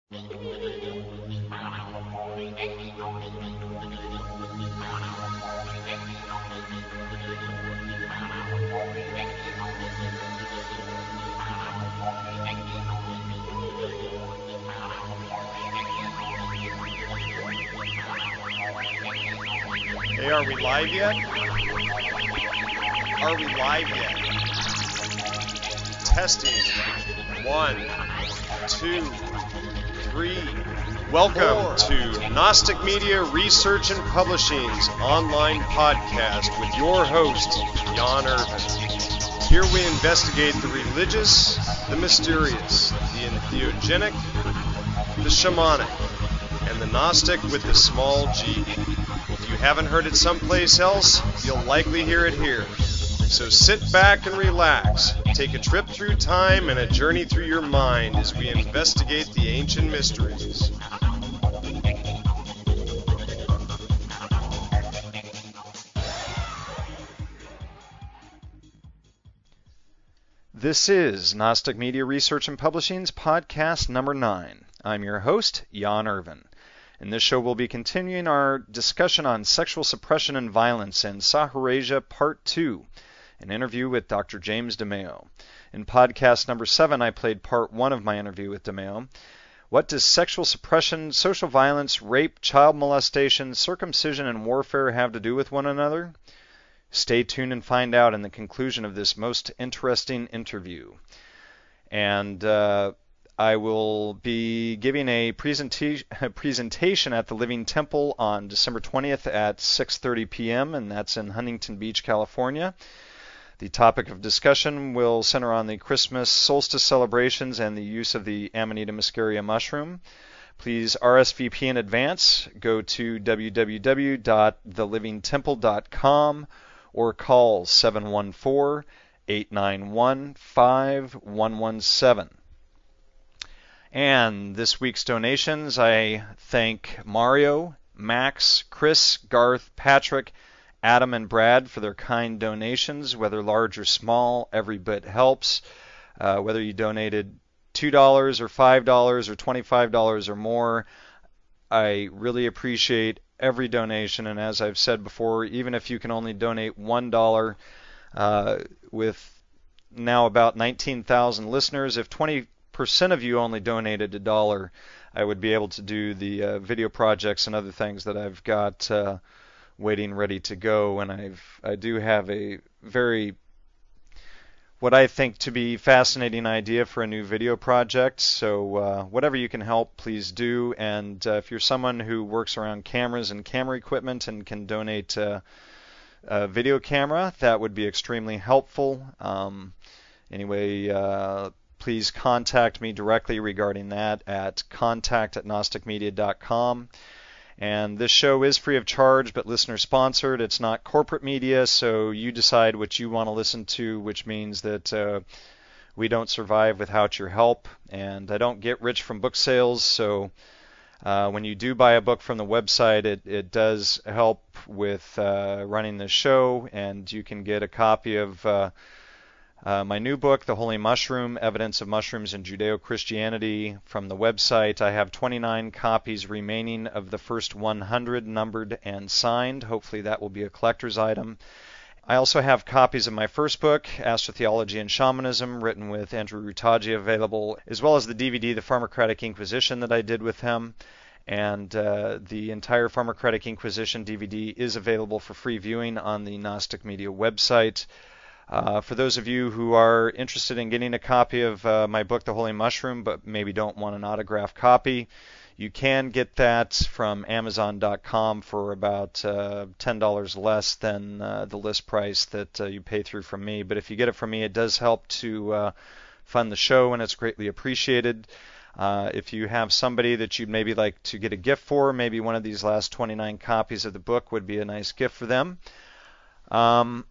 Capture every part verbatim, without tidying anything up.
Hey, are we live yet? Are we live yet? Testing. One, two, three. Welcome Four. to Gnostic Media Research and Publishing's online podcast with your host, Jan Irvin. Here we investigate the religious, the mysterious, the entheogenic, the shamanic, and the Gnostic with the small g. If you haven't heard it someplace else, you'll likely hear it here. So sit back and relax. Take a trip through time and a journey through your mind as we investigate the ancient mysteries. This is Gnostic Media Research and Publishing's podcast number nine. I'm your host, Jan Irvin. In this show, we'll be continuing our discussion on sexual suppression and violence in Saharasia Part two, an interview with Doctor James DeMeo. In podcast number seven, I played part one of my interview with DeMeo. What does sexual suppression, social violence, rape, child molestation, circumcision, and warfare have to do with one another? Stay tuned and find out in the conclusion of this most interesting interview. And uh, I will be giving a, presenta- a presentation at the Living Temple on December twentieth at six thirty p.m., and that's in Huntington Beach, California. The topic of discussion will center on the Christmas solstice celebrations and the use of the Amanita muscaria mushroom. Please R S V P in advance. Go to w w w dot the living temple dot com or call seven one four, eight nine one, five one one seven. And this week's donations, I thank Mario, Max, Chris, Garth, Patrick, Adam, and Brad for their kind donations. Whether large or small, every bit helps. Uh, whether you donated two dollars or five dollars or twenty-five dollars or more, I really appreciate every donation. And as I've said before, even if you can only donate one dollar, uh, with now about nineteen thousand listeners, if twenty percent of you only donated a dollar, I would be able to do the uh, video projects and other things that I've got uh, waiting ready to go. And I've I do have a very, what I think to be fascinating idea for a new video project. So uh, whatever you can help, please do. And uh, if you're someone who works around cameras and camera equipment and can donate uh, a video camera, that would be extremely helpful. Um, anyway, uh, please contact me directly regarding that at contact at gnostic media dot com. And this show is free of charge, but listener sponsored. It's not corporate media, so you decide what you want to listen to, which means that uh, we don't survive without your help. And I don't get rich from book sales, so uh, when you do buy a book from the website, it, it does help with uh, running the show, and you can get a copy of uh, Uh, my new book, The Holy Mushroom, Evidence of Mushrooms in Judeo-Christianity, from the website. I have twenty-nine copies remaining of the first one hundred numbered and signed. Hopefully that will be a collector's item. I also have copies of my first book, Astrotheology and Shamanism, written with Andrew Rutaji, available, as well as the D V D, The Pharmacratic Inquisition, that I did with him. And uh, the entire Pharmacratic Inquisition D V D is available for free viewing on the Gnostic Media website. Uh, for those of you who are interested in getting a copy of uh, my book, The Holy Mushroom, but maybe don't want an autographed copy, you can get that from amazon dot com for about uh, ten dollars less than uh, the list price that uh, you pay through from me. But if you get it from me, it does help to uh, fund the show, and it's greatly appreciated. Uh, if you have somebody that you'd maybe like to get a gift for, maybe one of these last twenty-nine copies of the book would be a nice gift for them. Um...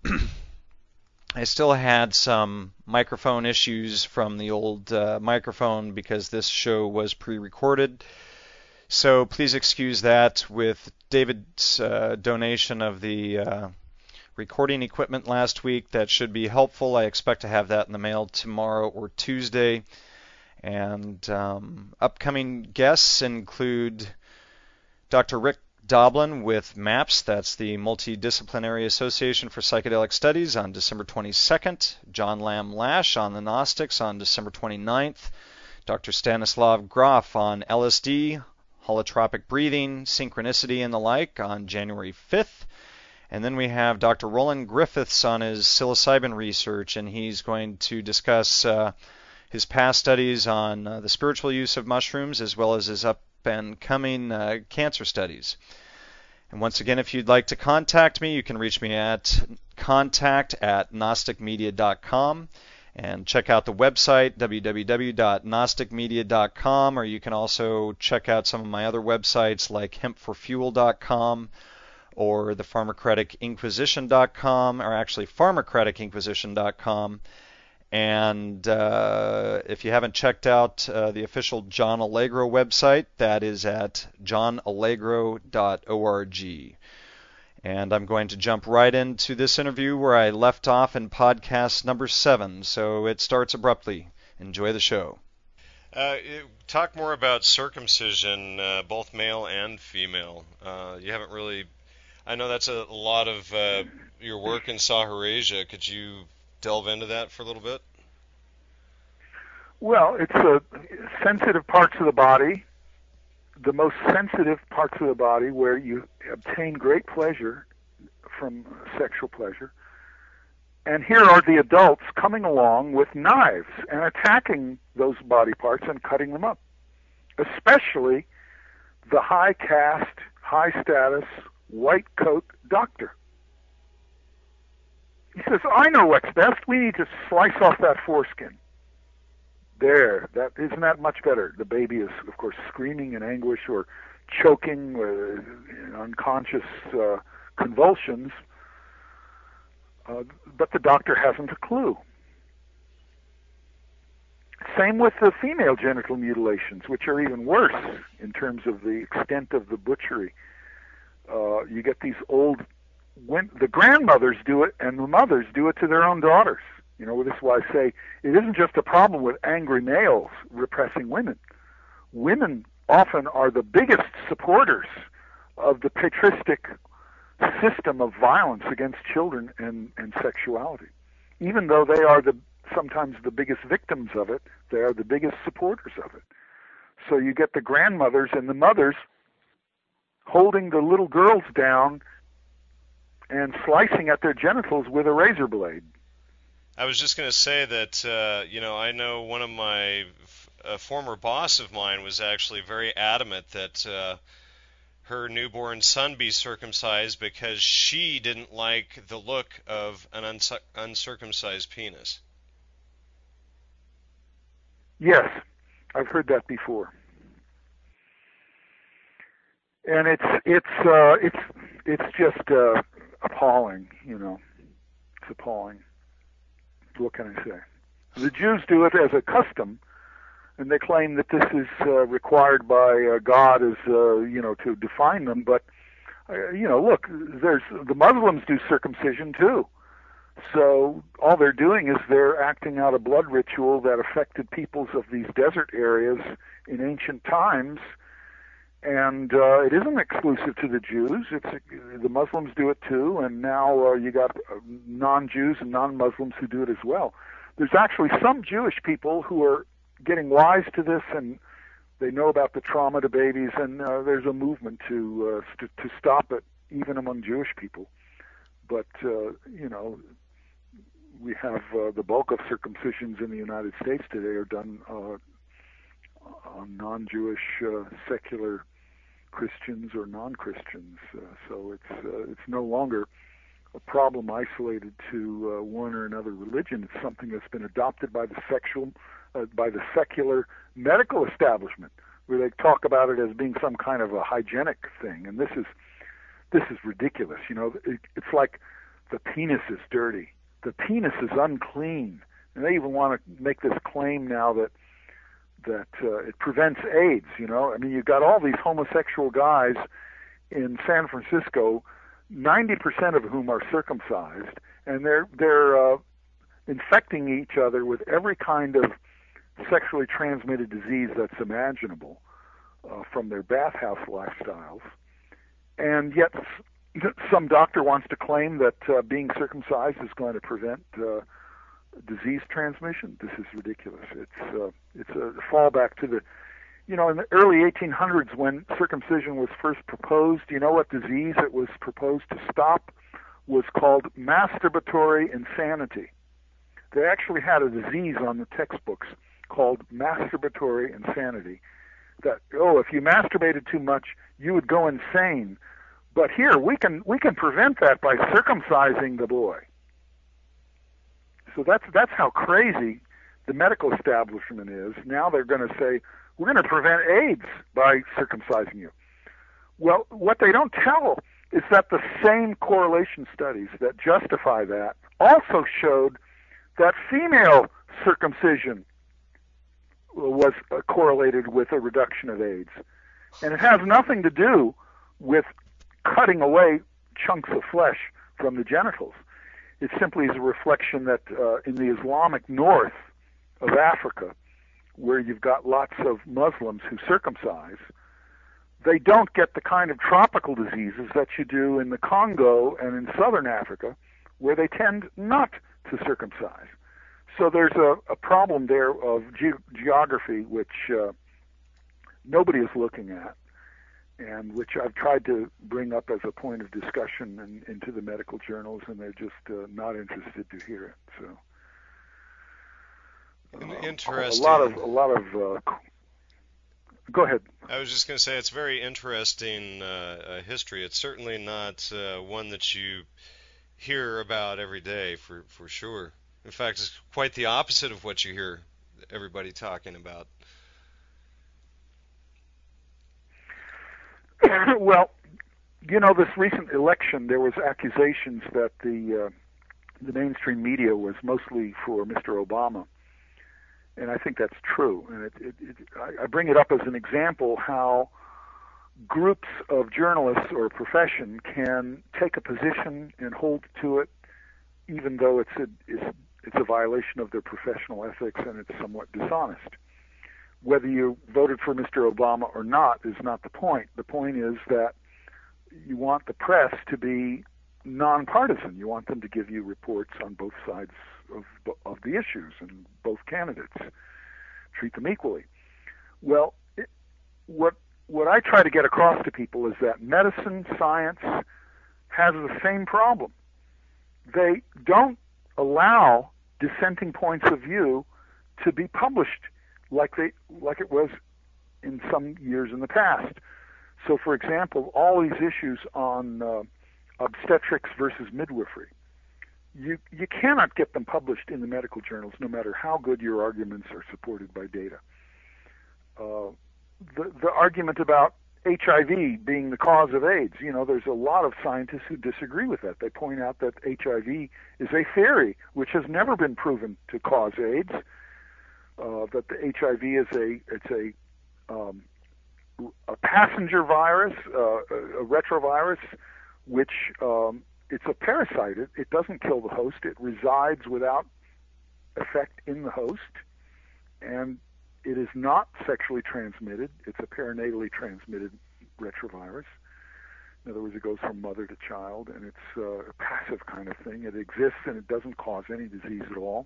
I still had some microphone issues from the old uh, microphone because this show was pre-recorded. So please excuse that. With David's uh, donation of the uh, recording equipment last week, that should be helpful. I expect to have that in the mail tomorrow or Tuesday. And um, upcoming guests include Doctor Rick Doblin with MAPS, that's the Multidisciplinary Association for Psychedelic Studies, on December twenty-second. John Lamb Lash on the Gnostics on December twenty-ninth. Doctor Stanislav Grof on L S D, holotropic breathing, synchronicity, and the like on January fifth. And then we have Doctor Roland Griffiths on his psilocybin research, and he's going to discuss uh, his past studies on uh, the spiritual use of mushrooms, as well as his up and coming uh, cancer studies. And once again, if you'd like to contact me, you can reach me at contact at gnostic media dot com, and check out the website, w w w dot gnostic media dot com, or you can also check out some of my other websites like hemp for fuel dot com or the pharmacratic inquisition dot com, or actually pharmacratic inquisition dot com. And uh, if you haven't checked out uh, the official John Allegro website, that is at john allegro dot org. And I'm going to jump right into this interview where I left off in podcast number seven, so it starts abruptly. Enjoy the show. Uh, talk more about circumcision, uh, both male and female. Uh, you haven't really... I know that's a, a lot of uh, your work in Saharasia. Could you delve into that for a little bit? Well, it's uh, sensitive parts of the body, the most sensitive parts of the body where you obtain great pleasure from sexual pleasure. And here are the adults coming along with knives and attacking those body parts and cutting them up, especially the high caste, high status, white coat doctor. He says, I know what's best. We need to slice off that foreskin. There, that isn't that much better. The baby is, of course, screaming in anguish or choking with unconscious uh, convulsions, uh, but the doctor hasn't a clue. Same with the female genital mutilations, which are even worse in terms of the extent of the butchery. Uh, you get these old, when the grandmothers do it and the mothers do it to their own daughters. You know, this is why I say it isn't just a problem with angry males repressing women. Women often are the biggest supporters of the patristic system of violence against children and, and sexuality. Even though they are the sometimes the biggest victims of it, they are the biggest supporters of it. So you get the grandmothers and the mothers holding the little girls down and slicing at their genitals with a razor blade. I was just going to say that, uh, you know, I know one of my, a former boss of mine was actually very adamant that uh, her newborn son be circumcised because she didn't like the look of an unc- uncircumcised penis. Yes, I've heard that before. And it's it's uh, it's it's just uh, appalling, you know. It's appalling. What can I say? The Jews do it as a custom, and they claim that this is uh, required by uh, God as uh, you know, to define them. But uh, you know, look, there's the Muslims do circumcision too. So all they're doing is they're acting out a blood ritual that affected peoples of these desert areas in ancient times. And uh, it isn't exclusive to the Jews. It's the Muslims do it too, and now uh, you got uh, non-Jews and non-Muslims who do it as well. There's actually some Jewish people who are getting wise to this, and they know about the trauma to babies, and uh, there's a movement to uh, st- to stop it, even among Jewish people. But uh, you know, we have uh, the bulk of circumcisions in the United States today are done Uh, on non-Jewish uh, secular Christians or non-Christians, uh, so it's uh, it's no longer a problem isolated to uh, one or another religion. It's something that's been adopted by the sexual, uh, by the secular medical establishment, where they talk about it as being some kind of a hygienic thing. And this is this is ridiculous. You know, it, it's like the penis is dirty, the penis is unclean, and they even want to make this claim now that. that uh, it prevents AIDS, you know. I mean, you've got all these homosexual guys in San Francisco, ninety percent of whom are circumcised, and they're they're uh, infecting each other with every kind of sexually transmitted disease that's imaginable uh, from their bathhouse lifestyles. And yet some doctor wants to claim that uh, being circumcised is going to prevent uh, disease transmission. This is ridiculous. It's uh, it's a fallback to the, you know, in the early eighteen hundreds when circumcision was first proposed, you know what disease it was proposed to stop was called masturbatory insanity. They actually had a disease on the textbooks called masturbatory insanity, that, oh, if you masturbated too much, you would go insane. But here, we can we can prevent that by circumcising the boy. So that's that's how crazy the medical establishment is. Now they're going to say, we're going to prevent AIDS by circumcising you. Well, what they don't tell is that the same correlation studies that justify that also showed that female circumcision was uh, correlated with a reduction of AIDS. And it has nothing to do with cutting away chunks of flesh from the genitals. It simply is a reflection that uh, in the Islamic north of Africa, where you've got lots of Muslims who circumcise, they don't get the kind of tropical diseases that you do in the Congo and in southern Africa, where they tend not to circumcise. So there's a, a problem there of ge- geography which uh, nobody is looking at, and which I've tried to bring up as a point of discussion in, into the medical journals, and they're just uh, not interested to hear it. So, uh, interesting. A lot of a lot of. Uh, go ahead. I was just going to say it's very interesting uh, uh, history. It's certainly not uh, one that you hear about every day, for for sure. In fact, it's quite the opposite of what you hear everybody talking about. Well, you know, this recent election, there was accusations that the uh, the mainstream media was mostly for Mister Obama, and I think that's true. And it, it, it, I bring it up as an example how groups of journalists or profession can take a position and hold to it, even though it's a it's, it's a violation of their professional ethics and it's somewhat dishonest. Whether you voted for Mister Obama or not is not the point. The point is that you want the press to be nonpartisan. You want them to give you reports on both sides of of the issues and both candidates. Treat them equally. Well, it, what what I try to get across to people is that medicine, science has the same problem. They don't allow dissenting points of view to be published like they like it was in some years in the past. So, for example, all these issues on uh, obstetrics versus midwifery, you you cannot get them published in the medical journals, no matter how good your arguments are supported by data. Uh, the the argument about H I V being the cause of AIDS, you know, there's a lot of scientists who disagree with that. They point out that H I V is a theory which has never been proven to cause AIDS. Uh, that the H I V is a it's a um, a passenger virus, uh, a, a retrovirus, which um, it's a parasite. It, it doesn't kill the host. It resides without effect in the host, and it is not sexually transmitted. It's a perinatally transmitted retrovirus. In other words, it goes from mother to child, and it's uh, a passive kind of thing. It exists, and it doesn't cause any disease at all.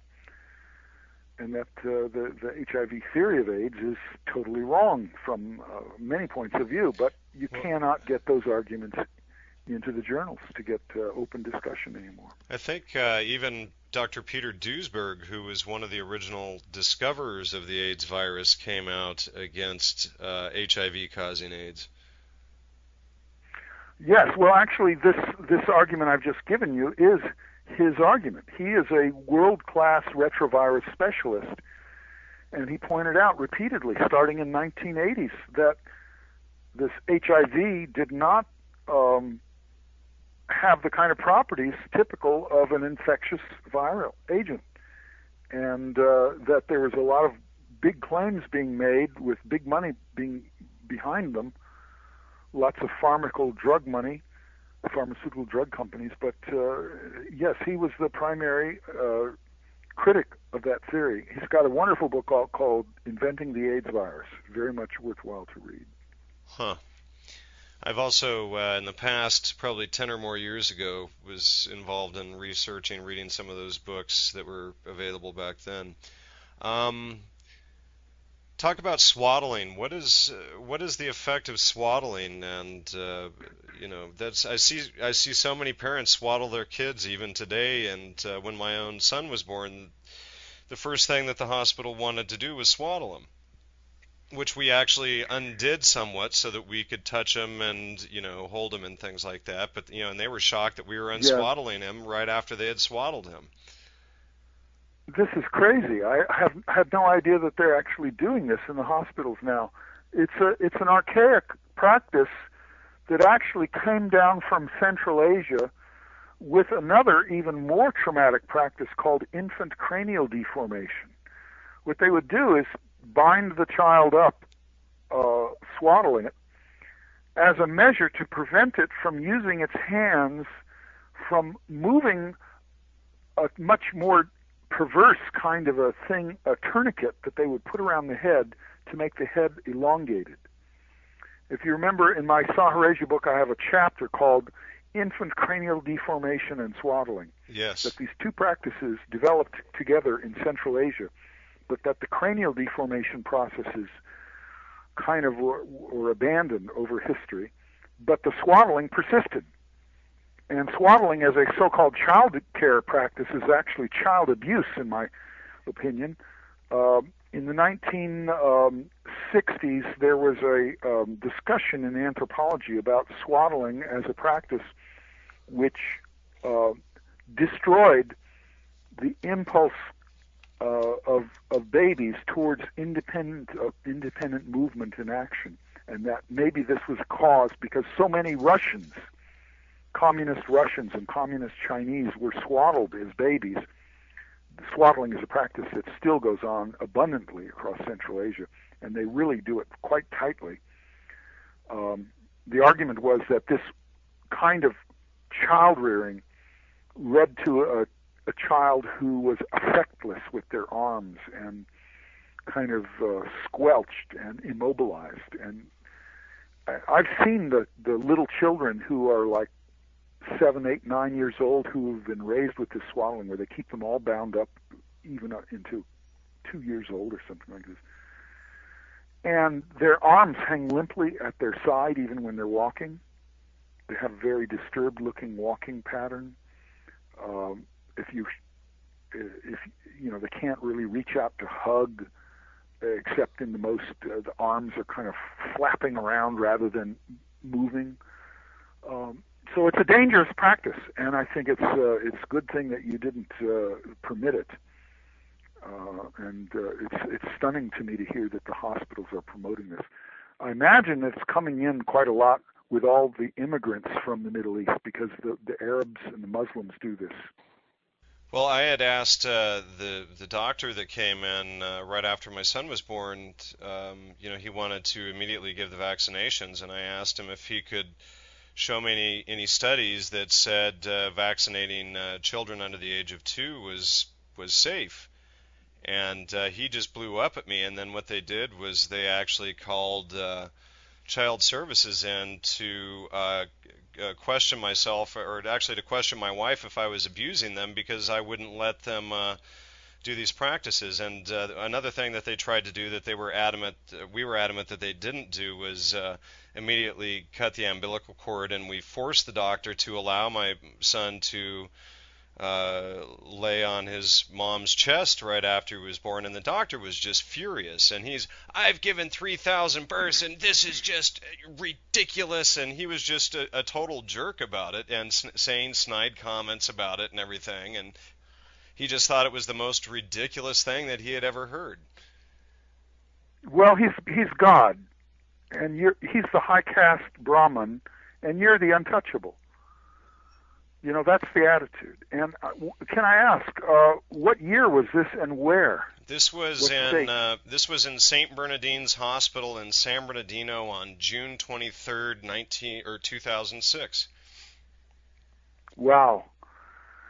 And that uh, the, the H I V theory of AIDS is totally wrong from uh, many points of view, but you well, cannot get those arguments into the journals to get uh, open discussion anymore. I think uh, even Doctor Peter Duesberg, who was one of the original discoverers of the AIDS virus, came out against uh, H I V causing AIDS. Yes, well, actually, this this argument I've just given you is his argument. He is a world-class retrovirus specialist, and he pointed out repeatedly, starting in nineteen eighties, that this H I V did not um, have the kind of properties typical of an infectious viral agent, and uh, that there was a lot of big claims being made with big money being behind them, lots of pharmaceutical drug money, pharmaceutical drug companies, but uh, yes, he was the primary uh, critic of that theory. He's got a wonderful book called, called Inventing the AIDS Virus. Very much worthwhile to read. Huh. I've also, uh, in the past, probably ten or more years ago, was involved in researching, reading some of those books that were available back then. Um, talk about swaddling. What is uh, what is the effect of swaddling? And uh, you know, that's I see I see so many parents swaddle their kids even today. And uh, when my own son was born, the first thing that the hospital wanted to do was swaddle him, which we actually undid somewhat so that we could touch him and, you know, hold him and things like that. But, you know, and they were shocked that we were unswaddling yeah. him right after they had swaddled him. This is crazy. I have had no idea that they're actually doing this in the hospitals now. It's a it's an archaic practice that actually came down from Central Asia with another even more traumatic practice called infant cranial deformation. What they would do is bind the child up, uh, swaddling it, as a measure to prevent it from using its hands from moving a much more perverse kind of a thing, a tourniquet that they would put around the head to make the head elongated. If you remember, in my Saharasia book, I have a chapter called Infant Cranial Deformation and Swaddling. Yes. That these two practices developed together in Central Asia, but that the cranial deformation processes kind of were, were abandoned over history, but the swaddling persisted. And swaddling as a so-called child care practice is actually child abuse, in my opinion. Uh, in the nineteen sixties, there was a um, discussion in anthropology about swaddling as a practice which uh, destroyed the impulse uh, of of babies towards independent uh, independent movement and action, and that maybe this was caused because so many Russians, communist Russians and communist Chinese, were swaddled as babies. Swaddling is a practice that still goes on abundantly across Central Asia, and they really do it quite tightly. Um, the argument was that this kind of child rearing led to a, a child who was affectless with their arms and kind of uh, squelched and immobilized. And I, I've seen the, the little children who are like seven, eight, nine years old who have been raised with this swaddling, where they keep them all bound up even into two years old or something like this. And their arms hang limply at their side even when they're walking. They have a very disturbed looking walking pattern. Um, if you, if you know, they can't really reach out to hug, except in the most, uh, the arms are kind of flapping around rather than moving. Um, So it's a dangerous practice, and I think it's uh, it's a good thing that you didn't uh, permit it. Uh, and uh, it's it's stunning to me to hear that the hospitals are promoting this. I imagine it's coming in quite a lot with all the immigrants from the Middle East, because the, the Arabs and the Muslims do this. Well, I had asked uh, the the doctor that came in uh, right after my son was born. Um, you know, he wanted to immediately give the vaccinations, and I asked him if he could show me any, any studies that said uh, vaccinating uh, children under the age of two was was safe. And uh, he just blew up at me. And then what they did was they actually called uh, child services in to uh, uh, question myself, or actually to question my wife if I was abusing them, because I wouldn't let them uh, do these practices. And uh, another thing that they tried to do that they were adamant, uh, we were adamant that they didn't do, was uh, immediately cut the umbilical cord, and we forced the doctor to allow my son to uh, lay on his mom's chest right after he was born, and the doctor was just furious, and he's, I've given three thousand births, and this is just ridiculous, and he was just a, a total jerk about it, and s- saying snide comments about it and everything, and he just thought it was the most ridiculous thing that he had ever heard. Well, he's he's God, and you're he's the high caste Brahmin, and you're the untouchable. You know, that's the attitude. And uh, can I ask, uh, what year was this and where? This was what in uh, this was in Saint Bernardine's Hospital in San Bernardino on June twenty-third, nineteen or two thousand six. Wow.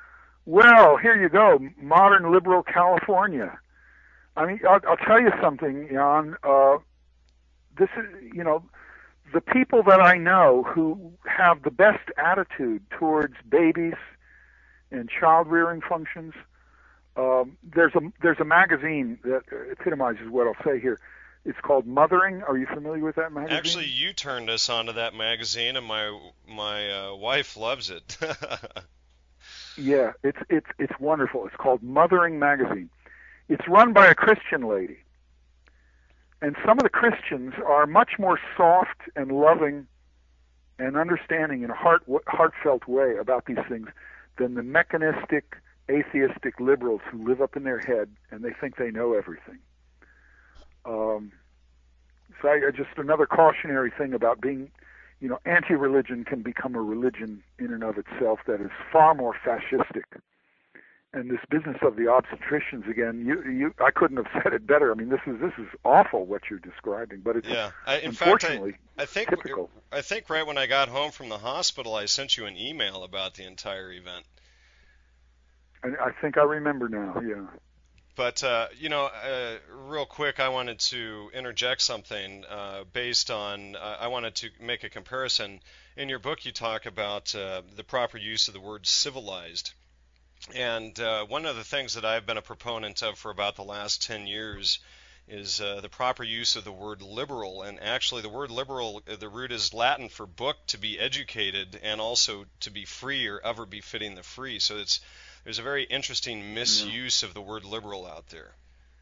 Well, here you go, modern liberal California. I mean, I'll, I'll tell you something, Jan. Uh, this is, you know, the people that I know who have the best attitude towards babies and child rearing functions. Um, there's a there's a magazine that epitomizes what I'll say here. It's called Mothering. Are you familiar with that magazine? Actually, you turned us onto that magazine, and my my uh, wife loves it. Yeah, it's it's it's wonderful. It's called Mothering Magazine. It's run by a Christian lady, and some of the Christians are much more soft and loving and understanding in a heart heartfelt way about these things than the mechanistic, atheistic liberals who live up in their head and they think they know everything. Um, so I, just another cautionary thing about being, you know, anti-religion can become a religion in and of itself that is far more fascistic. And this business of the obstetricians again, you, you, I couldn't have said it better. I mean, this is this is awful what you're describing, but it's yeah. I, in unfortunately fact, I, I think typical. I think right when I got home from the hospital, I sent you an email about the entire event. And I think I remember now. Yeah. But, uh, you know, uh, real quick, I wanted to interject something uh, based on, uh, I wanted to make a comparison. In your book, you talk about uh, the proper use of the word civilized. And uh, one of the things that I've been a proponent of for about the last ten years is uh, the proper use of the word liberal. And actually, the word liberal, the root is Latin for book, to be educated, and also to be free or ever befitting the free. So it's there's a very interesting misuse of the word liberal out there.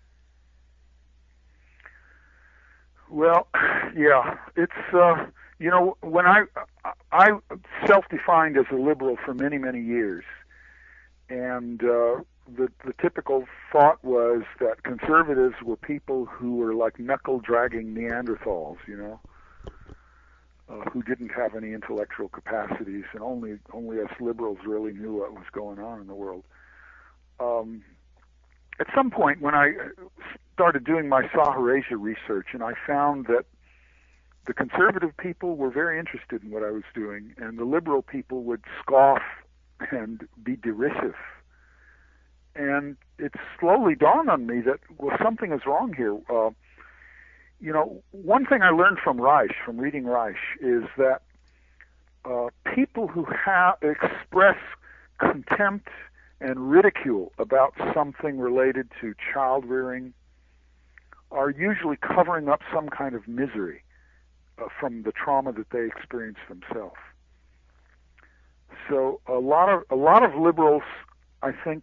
Well, yeah, it's uh, you know, when I I self-defined as a liberal for many many years, and uh, the the typical thought was that conservatives were people who were like knuckle-dragging Neanderthals, you know, uh, who didn't have any intellectual capacities, and only only us liberals really knew what was going on in the world. Um, at some point, when I started doing my Saharasia research, and I found that the conservative people were very interested in what I was doing, and the liberal people would scoff and be derisive. And it slowly dawned on me that, well, something is wrong here. Uh, you know, one thing I learned from Reich, from reading Reich, is that uh, people who ha- express contempt and ridicule about something related to child rearing are usually covering up some kind of misery uh, from the trauma that they experience themselves. So a lot of a lot of liberals, I think,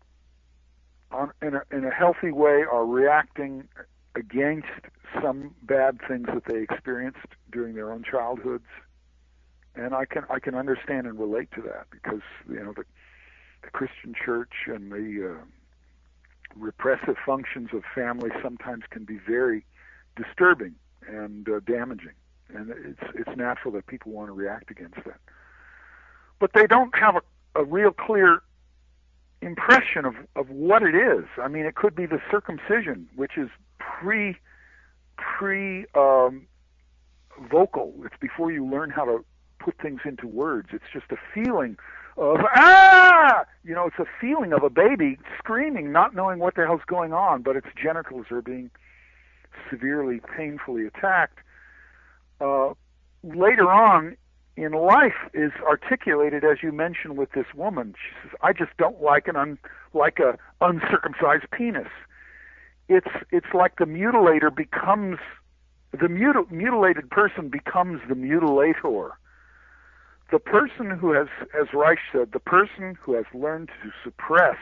on, in a, in a healthy way, are reacting against some bad things that they experienced during their own childhoods, and I can I can understand and relate to that, because you know the, the Christian church and the uh, repressive functions of family sometimes can be very disturbing and uh, damaging, and it's it's natural that people want to react against that. But they don't have a, a real clear impression of, of what it is. I mean, it could be the circumcision, which is pre pre um, vocal. It's before you learn how to put things into words. It's just a feeling of ah, you know, it's a feeling of a baby screaming, not knowing what the hell's going on, but its genitals are being severely, painfully attacked. Uh, later on in life is articulated, as you mentioned, with this woman. She says, "I just don't like an un, like a uncircumcised penis." It's it's like the mutilator becomes the mutil, mutilated person becomes the mutilator. The person who has, as Reich said, the person who has learned to suppress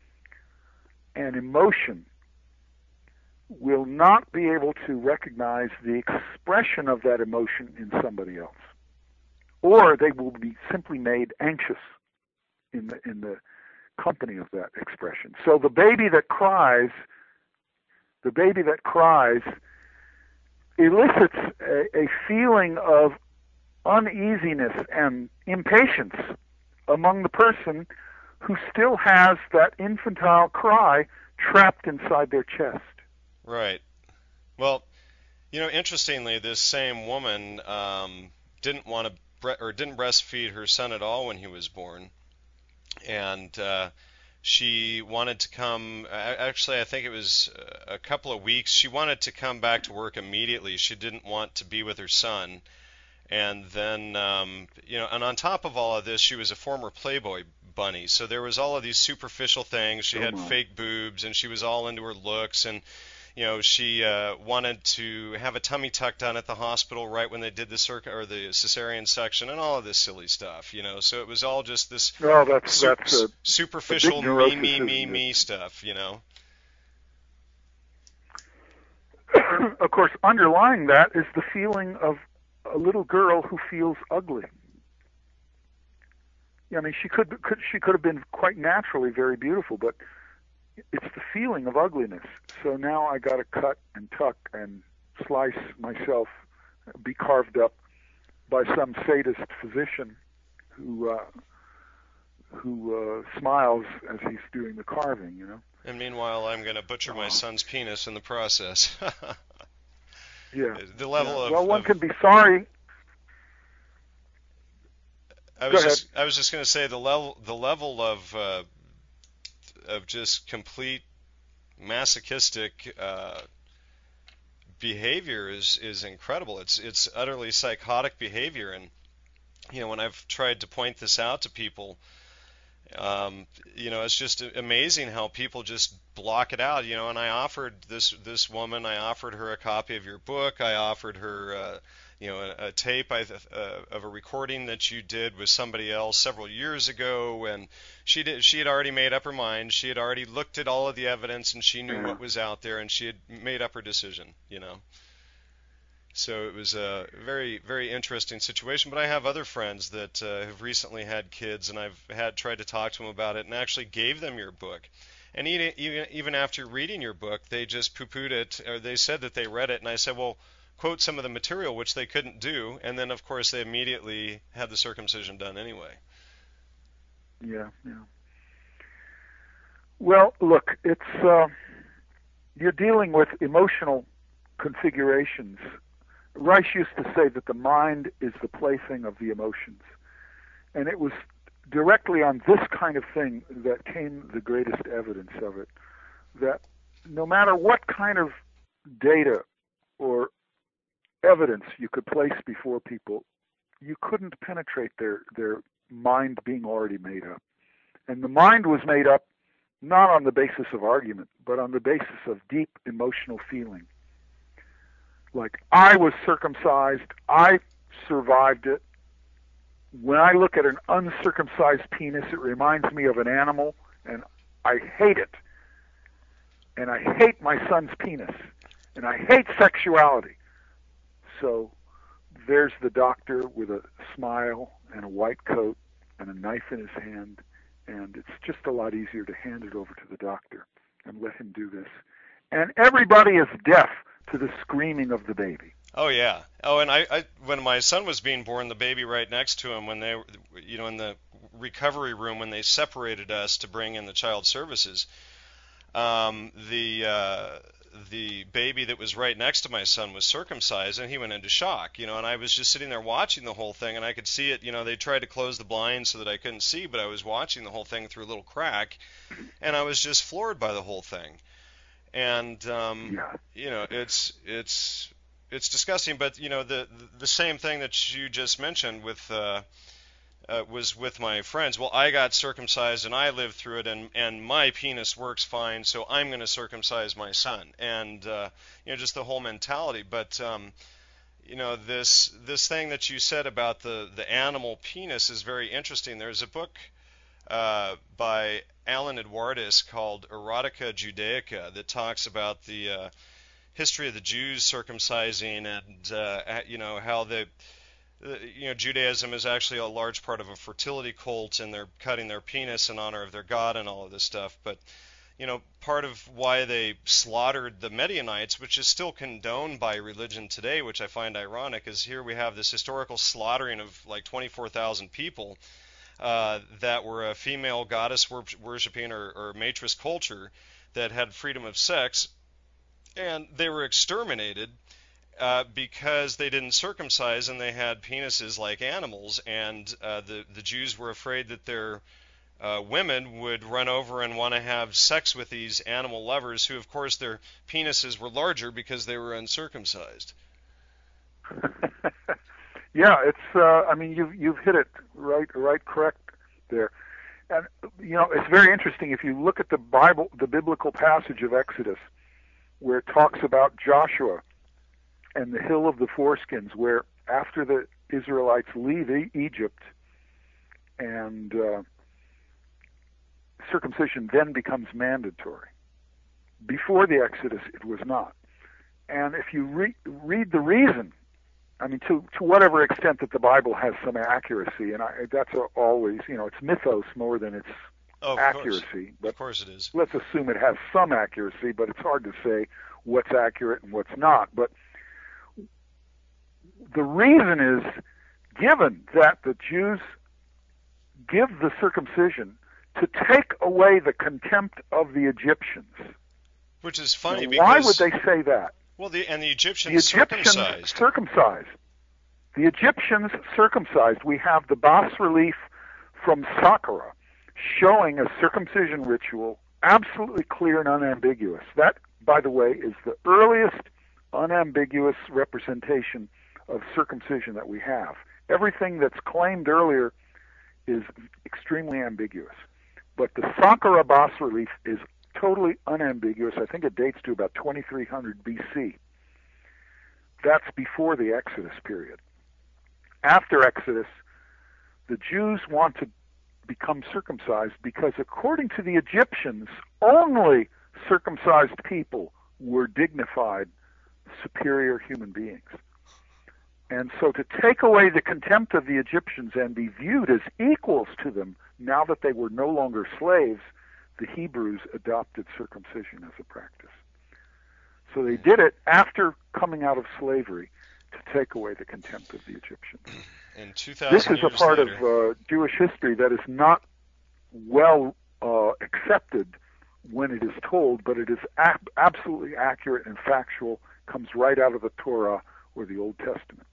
an emotion will not be able to recognize the expression of that emotion in somebody else, or they will be simply made anxious in the in the company of that expression. So the baby that cries, the baby that cries, elicits a, a feeling of uneasiness and impatience among the person who still has that infantile cry trapped inside their chest. Right. Well, you know, interestingly, this same woman um, didn't want to bre- or didn't breastfeed her son at all when he was born, and uh, she wanted to come. Actually, I think it was a couple of weeks. She wanted to come back to work immediately. She didn't want to be with her son. And then, um, you know, and on top of all of this, she was a former Playboy bunny. So there was all of these superficial things. She Oh had my. fake boobs, and she was all into her looks. And, you know, she uh, wanted to have a tummy tuck done at the hospital right when they did the circ or the cesarean section, and all of this silly stuff. You know, so it was all just this Oh, that's su- that's a, superficial a big me, neurosis, me, me, isn't me stuff. You know. it? Of course, underlying that is the feeling of a little girl who feels ugly. I mean, she could, could she could have been quite naturally very beautiful, but it's the feeling of ugliness. So now I got to cut and tuck and slice myself, be carved up by some sadist physician who uh, who uh, smiles as he's doing the carving. You know. And meanwhile, I'm going to butcher my Oh. son's penis in the process. Yeah. The level yeah. of well, one of, can be sorry. I Go was ahead. just I was just going to say the level the level of uh, of just complete masochistic uh, behavior is is incredible. It's it's utterly psychotic behavior, and you know when I've tried to point this out to people, um, you know it's just amazing how people just block it out. You know, and I offered this this woman, I offered her a copy of your book. I offered her. Uh, you know, a, a tape I, uh, of a recording that you did with somebody else several years ago, and she did. She had already made up her mind. She had already looked at all of the evidence, and she knew Yeah. what was out there, and she had made up her decision. You know, so it was a very, very interesting situation. But I have other friends that uh, have recently had kids, and I've had tried to talk to them about it, and actually gave them your book. And even even even after reading your book, they just poo-pooed it, or they said that they read it, and I said, well, quote some of the material, which they couldn't do, and then of course they immediately had the circumcision done anyway. Yeah. Yeah. Well, look, it's uh, you're dealing with emotional configurations. Reich used to say that the mind is the plaything of the emotions, and it was directly on this kind of thing that came the greatest evidence of it. That no matter what kind of data or evidence you could place before people, you couldn't penetrate their their mind being already made up. And the mind was made up not on the basis of argument, but on the basis of deep emotional feeling. Like, I was circumcised, I survived it. When I look at an uncircumcised penis, it reminds me of an animal, and I hate it. And I hate my son's penis. And I hate sexuality. So there's the doctor with a smile and a white coat and a knife in his hand, and it's just a lot easier to hand it over to the doctor and let him do this. And everybody is deaf to the screaming of the baby. Oh yeah. Oh, and I, I when my son was being born, the baby right next to him, when they, you know, in the recovery room when they separated us to bring in the child services, um, the uh, the baby that was right next to my son was circumcised, and he went into shock, you know, and I was just sitting there watching the whole thing, and I could see it, you know, they tried to close the blinds so that I couldn't see, but I was watching the whole thing through a little crack, and I was just floored by the whole thing. And um, Yeah. you know, it's it's it's disgusting, but you know, the the same thing that you just mentioned with uh, uh, was with my friends. Well, I got circumcised and I lived through it, and and my penis works fine, so I'm going to circumcise my son, and uh, you know, just the whole mentality. But um, you know, this this thing that you said about the the animal penis is very interesting. There's a book uh, by Alan Edwardis called Erotica Judaica that talks about the uh, history of the Jews circumcising, and uh, you know how the you know Judaism is actually a large part of a fertility cult, and they're cutting their penis in honor of their god and all of this stuff. But you know, part of why they slaughtered the Midianites, which is still condoned by religion today, which I find ironic, is here we have this historical slaughtering of like twenty-four thousand people uh, that were a female goddess worshipping or, or matris culture that had freedom of sex, and they were exterminated uh, because they didn't circumcise and they had penises like animals, and uh, the the Jews were afraid that their uh, women would run over and want to have sex with these animal lovers, who, of course, their penises were larger because they were uncircumcised. Yeah, it's. Uh, I mean, you've you've hit it right, right, correct there. And you know, it's very interesting if you look at the Bible, the biblical passage of Exodus, where it talks about Joshua and the hill of the foreskins, where after the Israelites leave e- Egypt, and uh, circumcision then becomes mandatory. Before the Exodus, it was not. And if you re- read the reason, I mean, to to whatever extent that the Bible has some accuracy, and I, that's a, always, you know, it's mythos more than it's Oh, of accuracy. course. But Of course it is. let's assume it has some accuracy, but it's hard to say what's accurate and what's not. But the reason is, given that the Jews give the circumcision to take away the contempt of the Egyptians. Which is funny Now, because... why would they say that? Well, the, and the Egyptians, The Egyptians circumcised. circumcised. The Egyptians circumcised. We have the bas-relief from Saqqara showing a circumcision ritual, absolutely clear and unambiguous. That, by the way, is the earliest unambiguous representation of circumcision that we have. Everything that's claimed earlier is extremely ambiguous. But the Saqqara bas-relief is totally unambiguous. I think it dates to about twenty-three hundred B C. That's before the Exodus period. After Exodus, the Jews want to become circumcised because, according to the Egyptians, only circumcised people were dignified, superior human beings. And so to take away the contempt of the Egyptians and be viewed as equals to them, now that they were no longer slaves, the Hebrews adopted circumcision as a practice. So they did it after coming out of slavery to take away the contempt of the Egyptians. And two thousand This is a part later, of uh, Jewish history that is not well uh, accepted when it is told, but it is ab- absolutely accurate and factual, comes right out of the Torah or the Old Testament.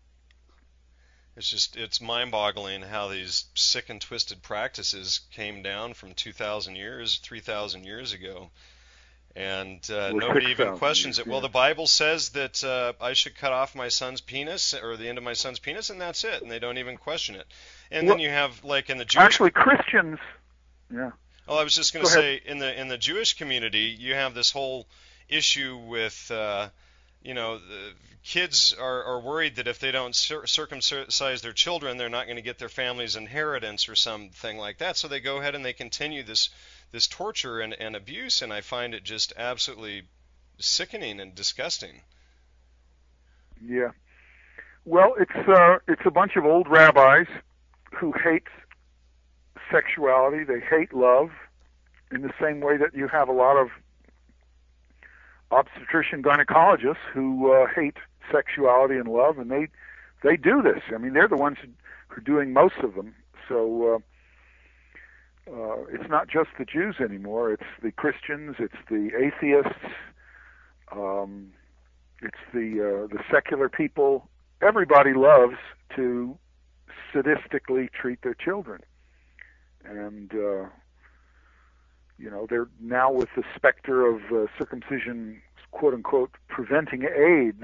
It's just, it's mind-boggling how these sick and twisted practices came down from two thousand years, three thousand years ago. And uh, Or nobody even six thousand questions years, it. Well, yeah. the Bible says that uh, I should cut off my son's penis, or the end of my son's penis, and that's it. And they don't even question it. And Well, then you have, like, in the Jewish... Actually, Christians, yeah. Oh, I was just going to Go say, in the in the Jewish community, you have this whole issue with, uh, you know, the kids are, are worried that if they don't cir- circumcise their children, they're not going to get their family's inheritance or something like that. So they go ahead and they continue this this torture and, and abuse, and I find it just absolutely sickening and disgusting. Yeah. Well, it's uh, it's a bunch of old rabbis who hate sexuality. They hate love in the same way that you have a lot of obstetrician gynecologists who uh, hate sexuality and love, and they they do this. I mean, they're the ones who are doing most of them. So uh, uh, it's not just the Jews anymore. It's the Christians. It's the atheists. Um, it's the uh, the secular people. Everybody loves to sadistically treat their children, and uh, you know, they're now with the specter of uh, circumcision, quote unquote, preventing AIDS.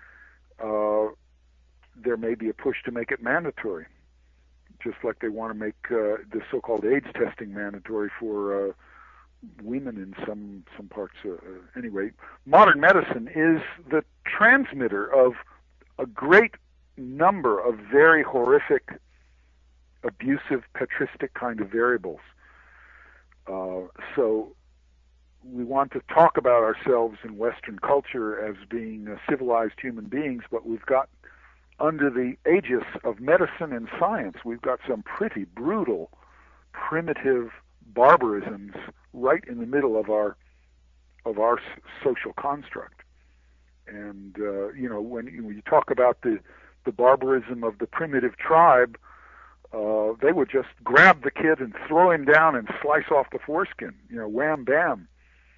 Uh, there may be a push to make it mandatory, just like they want to make uh, the so-called AIDS testing mandatory for uh, women in some some parts. Uh, anyway, modern medicine is the transmitter of a great number of very horrific, abusive, patristic kind of variables. Uh, so we want to talk about ourselves in Western culture as being uh, civilized human beings, but we've got, under the aegis of medicine and science, we've got some pretty brutal, primitive barbarisms right in the middle of our of our s- social construct. And uh, you know, when you, when you talk about the the barbarism of the primitive tribe, uh, they would just grab the kid and throw him down and slice off the foreskin. You know, wham bam.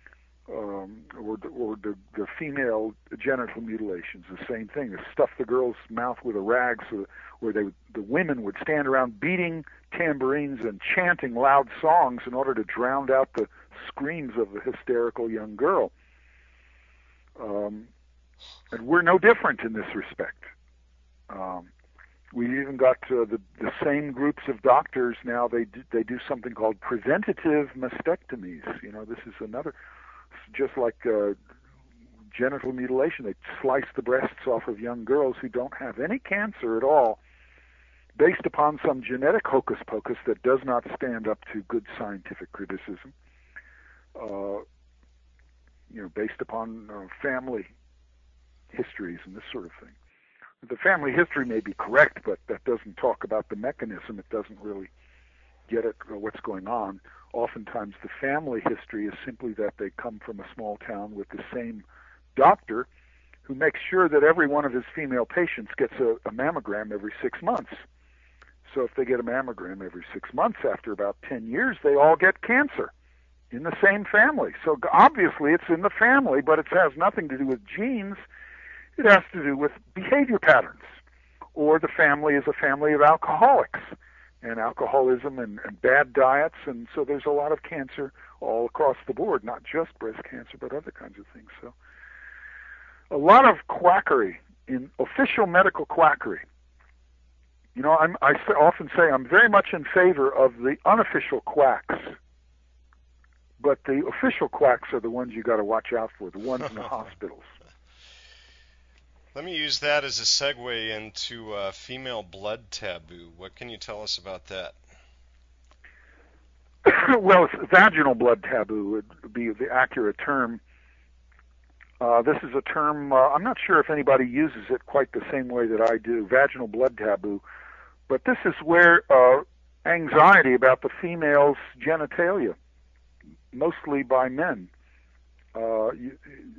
um, or, the, or the, the female genital mutilations, the same thing. They stuff the girl's mouth with a rag, so where they the women would stand around beating tambourines and chanting loud songs in order to drown out the screams of the hysterical young girl. Um, and we're no different in this respect. Um, we even got uh, the the same groups of doctors now. They do, they do something called preventative mastectomies. You know, this is another, just like uh, genital mutilation. They slice the breasts off of young girls who don't have any cancer at all, based upon some genetic hocus pocus that does not stand up to good scientific criticism. Uh, you know, based upon uh, family histories and this sort of thing. The family history may be correct, but that doesn't talk about the mechanism. It doesn't really get at uh, what's going on. Oftentimes the family history is simply that they come from a small town with the same doctor who makes sure that every one of his female patients gets a, a mammogram every six months. So if they get a mammogram every six months, after about ten years, they all get cancer in the same family. So obviously it's in the family, but it has nothing to do with genes. It has to do with behavior patterns. Or the family is a family of alcoholics and alcoholism and, and bad diets, and so there's a lot of cancer all across the board, not just breast cancer, but other kinds of things. So a lot of quackery, in official medical quackery. You know, I'm, I often say I'm very much in favor of the unofficial quacks, but the official quacks are the ones you got to watch out for, the ones in the hospitals. Let me use that as a segue into uh, female blood taboo. What can you tell us about that? Well, vaginal blood taboo would be the accurate term. Uh, this is a term, uh, I'm not sure if anybody uses it quite the same way that I do, vaginal blood taboo, but this is where uh, anxiety about the female's genitalia, mostly by men, uh, you,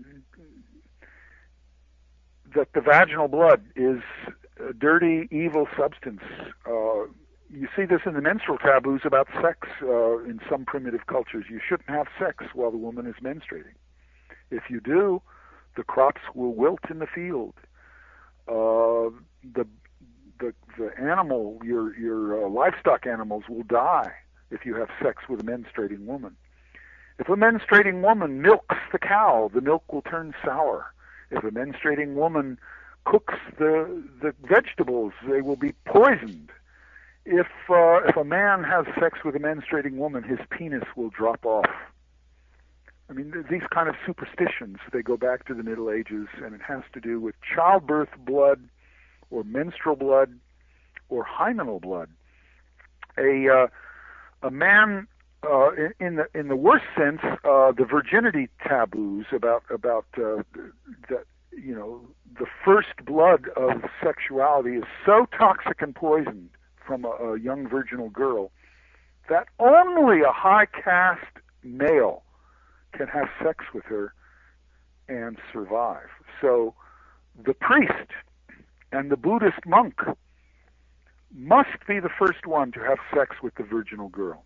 that the vaginal blood is a dirty, evil substance. Uh, you see this in the menstrual taboos about sex uh, in some primitive cultures. You shouldn't have sex while the woman is menstruating. If you do, the crops will wilt in the field. Uh, the the the animal, your your uh, livestock animals will die if you have sex with a menstruating woman. If a menstruating woman milks the cow, the milk will turn sour. If a menstruating woman cooks the the vegetables, they will be poisoned. If uh, if a man has sex with a menstruating woman, his penis will drop off. I mean, these kind of superstitions, they go back to the Middle Ages, and it has to do with childbirth blood or menstrual blood or hymenal blood. A uh, a man, uh, in, in the in the worst sense, uh, the virginity taboos about about uh, that you know the first blood of sexuality is so toxic and poisoned from a, a young virginal girl that only a high caste male can have sex with her and survive. So the priest and the Buddhist monk must be the first one to have sex with the virginal girl.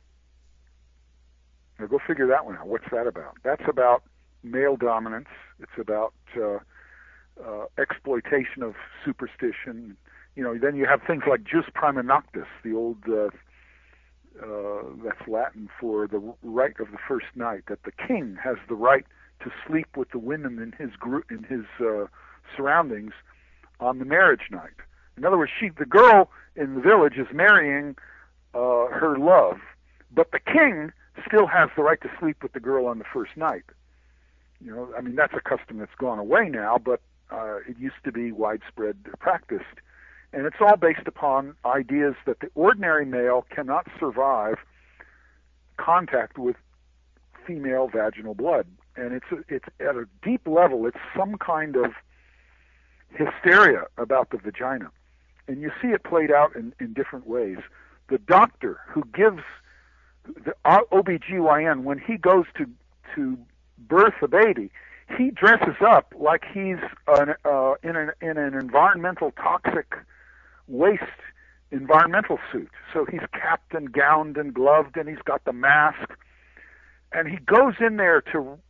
Now go figure that one out. What's that about? That's about male dominance. It's about uh, uh, exploitation of superstition. You know, then you have things like jus prima noctis, the old uh, Uh, that's Latin for the right of the first night, that the king has the right to sleep with the women in his group, in his uh, surroundings on the marriage night. In other words, she, the girl in the village is marrying uh, her love, but the king still has the right to sleep with the girl on the first night. You know, I mean, that's a custom that's gone away now, but uh, it used to be widespread practiced. And it's all based upon ideas that the ordinary male cannot survive contact with female vaginal blood. And it's it's at a deep level, it's some kind of hysteria about the vagina. And you see it played out in, in different ways. The doctor who gives the O B G Y N, when he goes to, to birth a baby, he dresses up like he's an, uh, in, an, in an environmental toxic waste environmental suit. So he's capped and gowned and gloved, and he's got the mask, and he goes in there to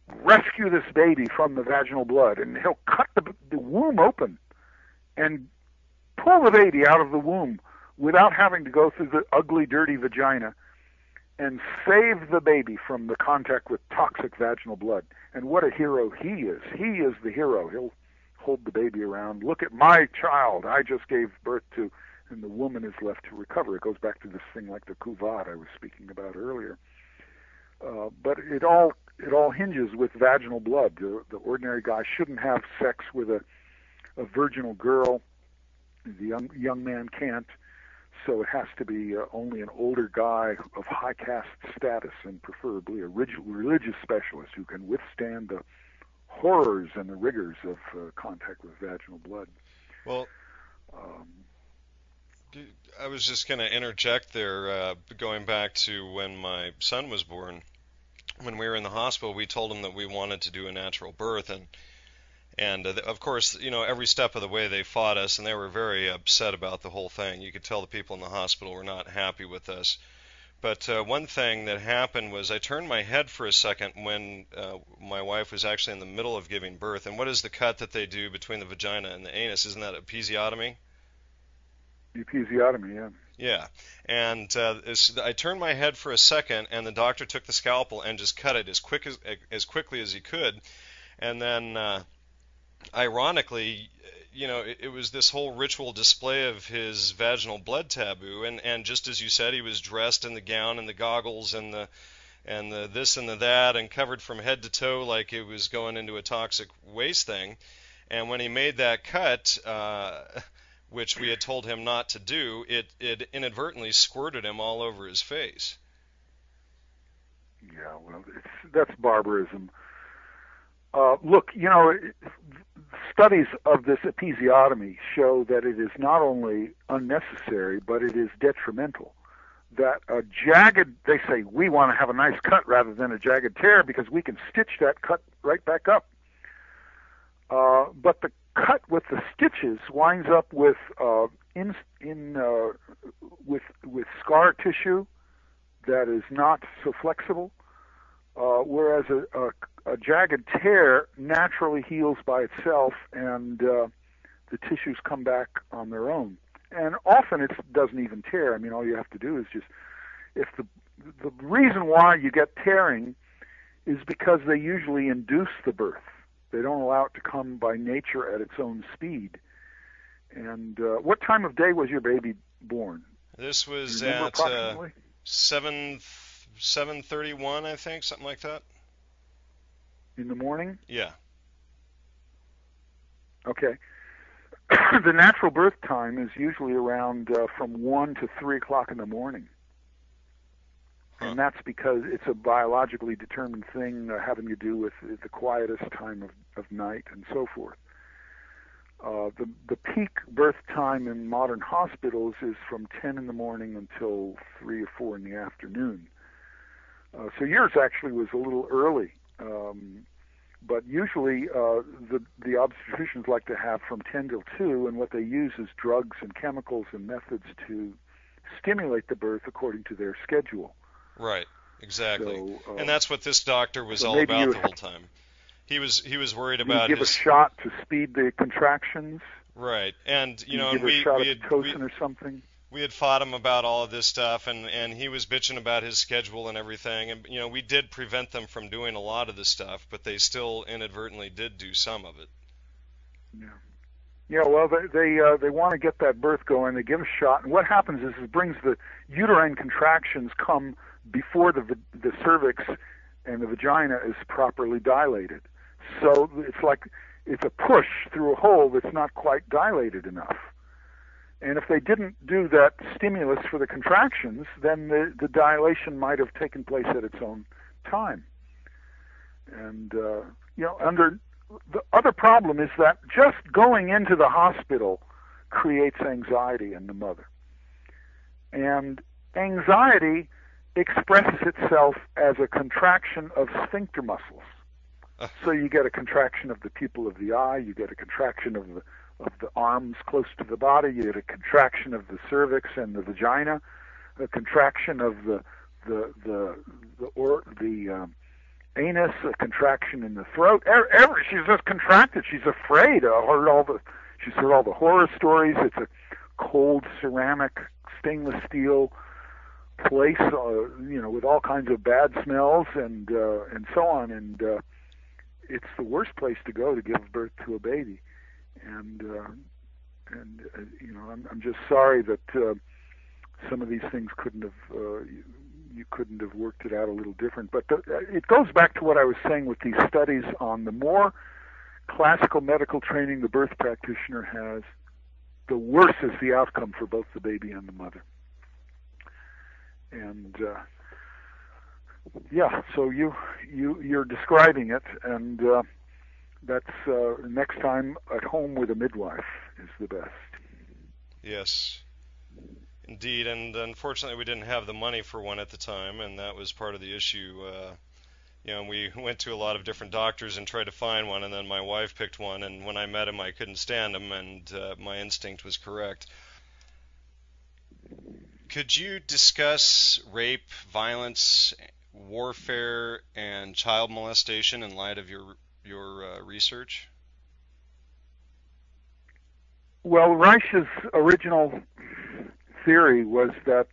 rescue this baby from the vaginal blood, and he'll cut the, the womb open and pull the baby out of the womb without having to go through the ugly, dirty vagina, and save the baby from the contact with toxic vaginal blood. And what a hero he is. He is the hero. He'll hold the baby around. Look at my child I just gave birth to, and the woman is left to recover. It goes back to this thing like the kuvat I was speaking about earlier. Uh, but it all it all hinges with vaginal blood. The, the ordinary guy shouldn't have sex with a, a virginal girl. The young young man can't. So it has to be uh, only an older guy of high caste status, and preferably a relig- religious specialist who can withstand the horrors and the rigors of uh, contact with vaginal blood. Well, Um, I was just going to interject there, uh, going back to when my son was born. When we were in the hospital, we told him that we wanted to do a natural birth, and and uh, of course, you know, every step of the way they fought us, and they were very upset about the whole thing. You could tell the people in the hospital were not happy with us. But uh, one thing that happened was I turned my head for a second when uh, my wife was actually in the middle of giving birth. And what is the cut that they do between the vagina and the anus? Isn't that episiotomy? episiotomy, yeah. Yeah, and uh, as, I turned my head for a second, and the doctor took the scalpel and just cut it as quick as as quickly as he could, and then, uh, ironically, you know, it, it was this whole ritual display of his vaginal blood taboo, and and just as you said, he was dressed in the gown and the goggles and the and the this and the that, and covered from head to toe like it was going into a toxic waste thing, and when he made that cut. Uh, which we had told him not to do, it, it inadvertently squirted him all over his face. Yeah, well, it's, that's barbarism. Uh, look, you know, it, studies of this episiotomy show that it is not only unnecessary, but it is detrimental. That a jagged, they say, we want to have a nice cut rather than a jagged tear because we can stitch that cut right back up. Uh, but the cut with the stitches winds up with uh, in in uh, with with scar tissue that is not so flexible, uh, whereas a, a, a jagged tear naturally heals by itself, and uh, the tissues come back on their own. And often it doesn't even tear. I mean, all you have to do is just if the the reason why you get tearing is because they usually induce the birth. They don't allow it to come by nature at its own speed. And uh, what time of day was your baby born? This was Do you remember at uh, approximately? seven seven thirty one, I think, something like that. In the morning? Yeah. Okay. The natural birth time is usually around uh, from one to three o'clock in the morning. Huh. And that's because it's a biologically determined thing uh, having to do with the quietest time of, of night and so forth. Uh, the, the peak birth time in modern hospitals is from ten in the morning until three or four in the afternoon. Uh, so yours actually was a little early. Um, but usually uh, the, the obstetricians like to have from ten till two, and what they use is drugs and chemicals and methods to stimulate the birth according to their schedule. Right, exactly. So, uh, and that's what this doctor was so all maybe about you- the whole time. He was he was worried You about give his a shot to speed the contractions. right, and you know, give and a we shot we of had, Pitocin we, or something. we had fought him about all of this stuff, and and he was bitching about his schedule and everything, and you know, we did prevent them from doing a lot of this stuff, but they still inadvertently did do some of it. Yeah. Yeah, well, they they, uh, they want to get that birth going. They give a shot, and what happens is it brings the uterine contractions come before the the cervix and the vagina is properly dilated. So it's like it's a push through a hole that's not quite dilated enough. And if they didn't do that stimulus for the contractions, then the, the dilation might have taken place at its own time. And uh, you know, under the other problem is that just going into the hospital creates anxiety in the mother. And anxiety expresses itself as a contraction of sphincter muscles. So you get a contraction of the pupil of the eye, you get a contraction of the of the arms close to the body, you get a contraction of the cervix and the vagina, a contraction of the the the the or the um, anus, a contraction in the throat. Every, she's just contracted. She's afraid. I heard all the, she's heard all the horror stories. It's a cold ceramic, stainless steel place, uh, you know, with all kinds of bad smells and uh, and so on. And uh, it's the worst place to go to give birth to a baby. And uh, and uh, you know, I'm I'm just sorry that uh, some of these things couldn't have uh, you, you couldn't have worked it out a little different. But the, it goes back to what I was saying with these studies on the more classical medical training the birth practitioner has, the worse is the outcome for both the baby and the mother. And uh, yeah, so you you you're describing it, and uh, that's uh, next time at home with a midwife is the best. Yes, indeed, and unfortunately we didn't have the money for one at the time, and that was part of the issue. Uh, you know, we went to a lot of different doctors and tried to find one, and then my wife picked one, and when I met him I couldn't stand him, and uh, my instinct was correct. Could you discuss rape, violence, warfare, and child molestation in light of your your uh, research? Well, Reich's original theory was that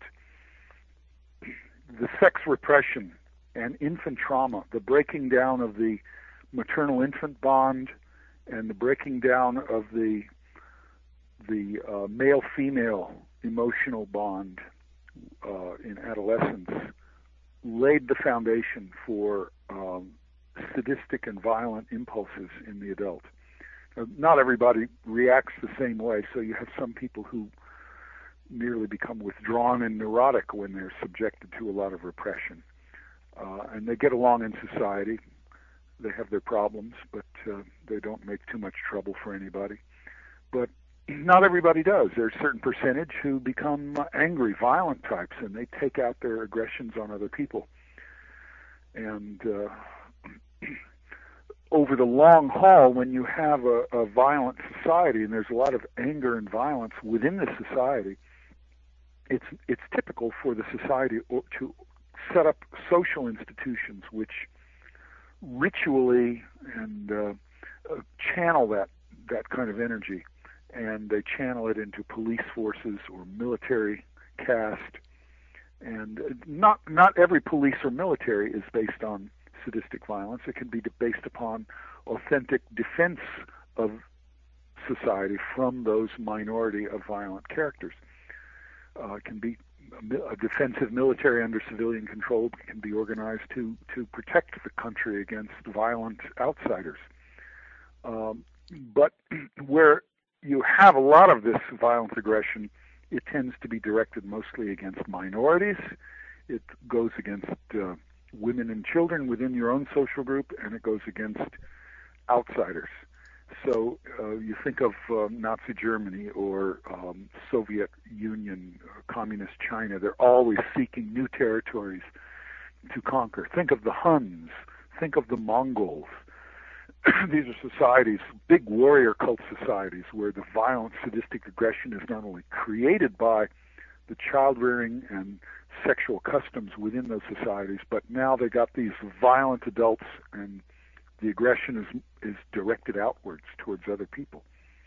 the sex repression and infant trauma, the breaking down of the maternal-infant bond and the breaking down of the the uh, male-female emotional bond uh, in adolescence laid the foundation for um, sadistic and violent impulses in the adult. Uh, not everybody reacts the same way, so you have some people who merely become withdrawn and neurotic when they're subjected to a lot of repression. Uh, and they get along in society. They have their problems, but uh, they don't make too much trouble for anybody. But not everybody does. There's a certain percentage who become angry, violent types, and they take out their aggressions on other people. And uh, over the long haul, when you have a, a violent society, and there's a lot of anger and violence within the society, it's it's typical for the society to set up social institutions which ritually and uh, uh, channel that that kind of energy. And they channel it into police forces or military caste. And not not every police or military is based on sadistic violence. It can be based upon authentic defense of society from those minority of violent characters. Uh, it can be a defensive military under civilian control. It can be organized to, to protect the country against violent outsiders. Um, but where you have a lot of this violent aggression, it tends to be directed mostly against minorities. It goes against uh, women and children within your own social group, and it goes against outsiders. So uh, you think of uh, Nazi Germany or um, Soviet Union, or Communist China. They're always seeking new territories to conquer. Think of the Huns. Think of the Mongols. These are societies, big warrior cult societies, where the violent, sadistic aggression is not only created by the child-rearing and sexual customs within those societies, but now they got these violent adults, and the aggression is is directed outwards towards other people.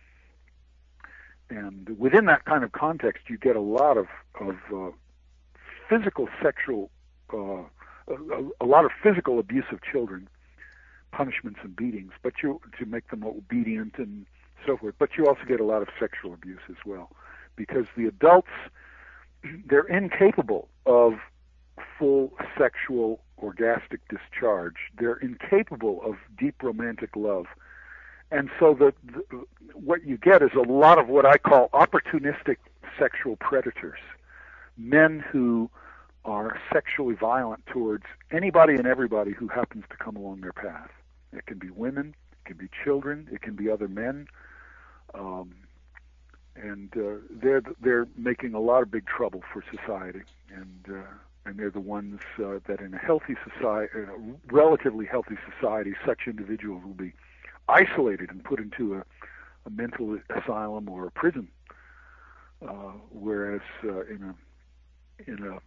And within that kind of context, you get a lot of of uh, physical, sexual, uh, a, a lot of physical abuse of children, punishments and beatings, but you to make them obedient and so forth. But you also get a lot of sexual abuse as well, because the adults, they're incapable of full sexual orgastic discharge. They're incapable of deep romantic love. And so the, the what you get is a lot of what I call opportunistic sexual predators, men who are sexually violent towards anybody and everybody who happens to come along their path. It can be women, it can be children, it can be other men, um, and uh, they're they're making a lot of big trouble for society, and uh, and they're the ones uh, that in a healthy society, in a relatively healthy society, such individuals will be isolated and put into a, a mental asylum or a prison, uh, whereas uh, in a in a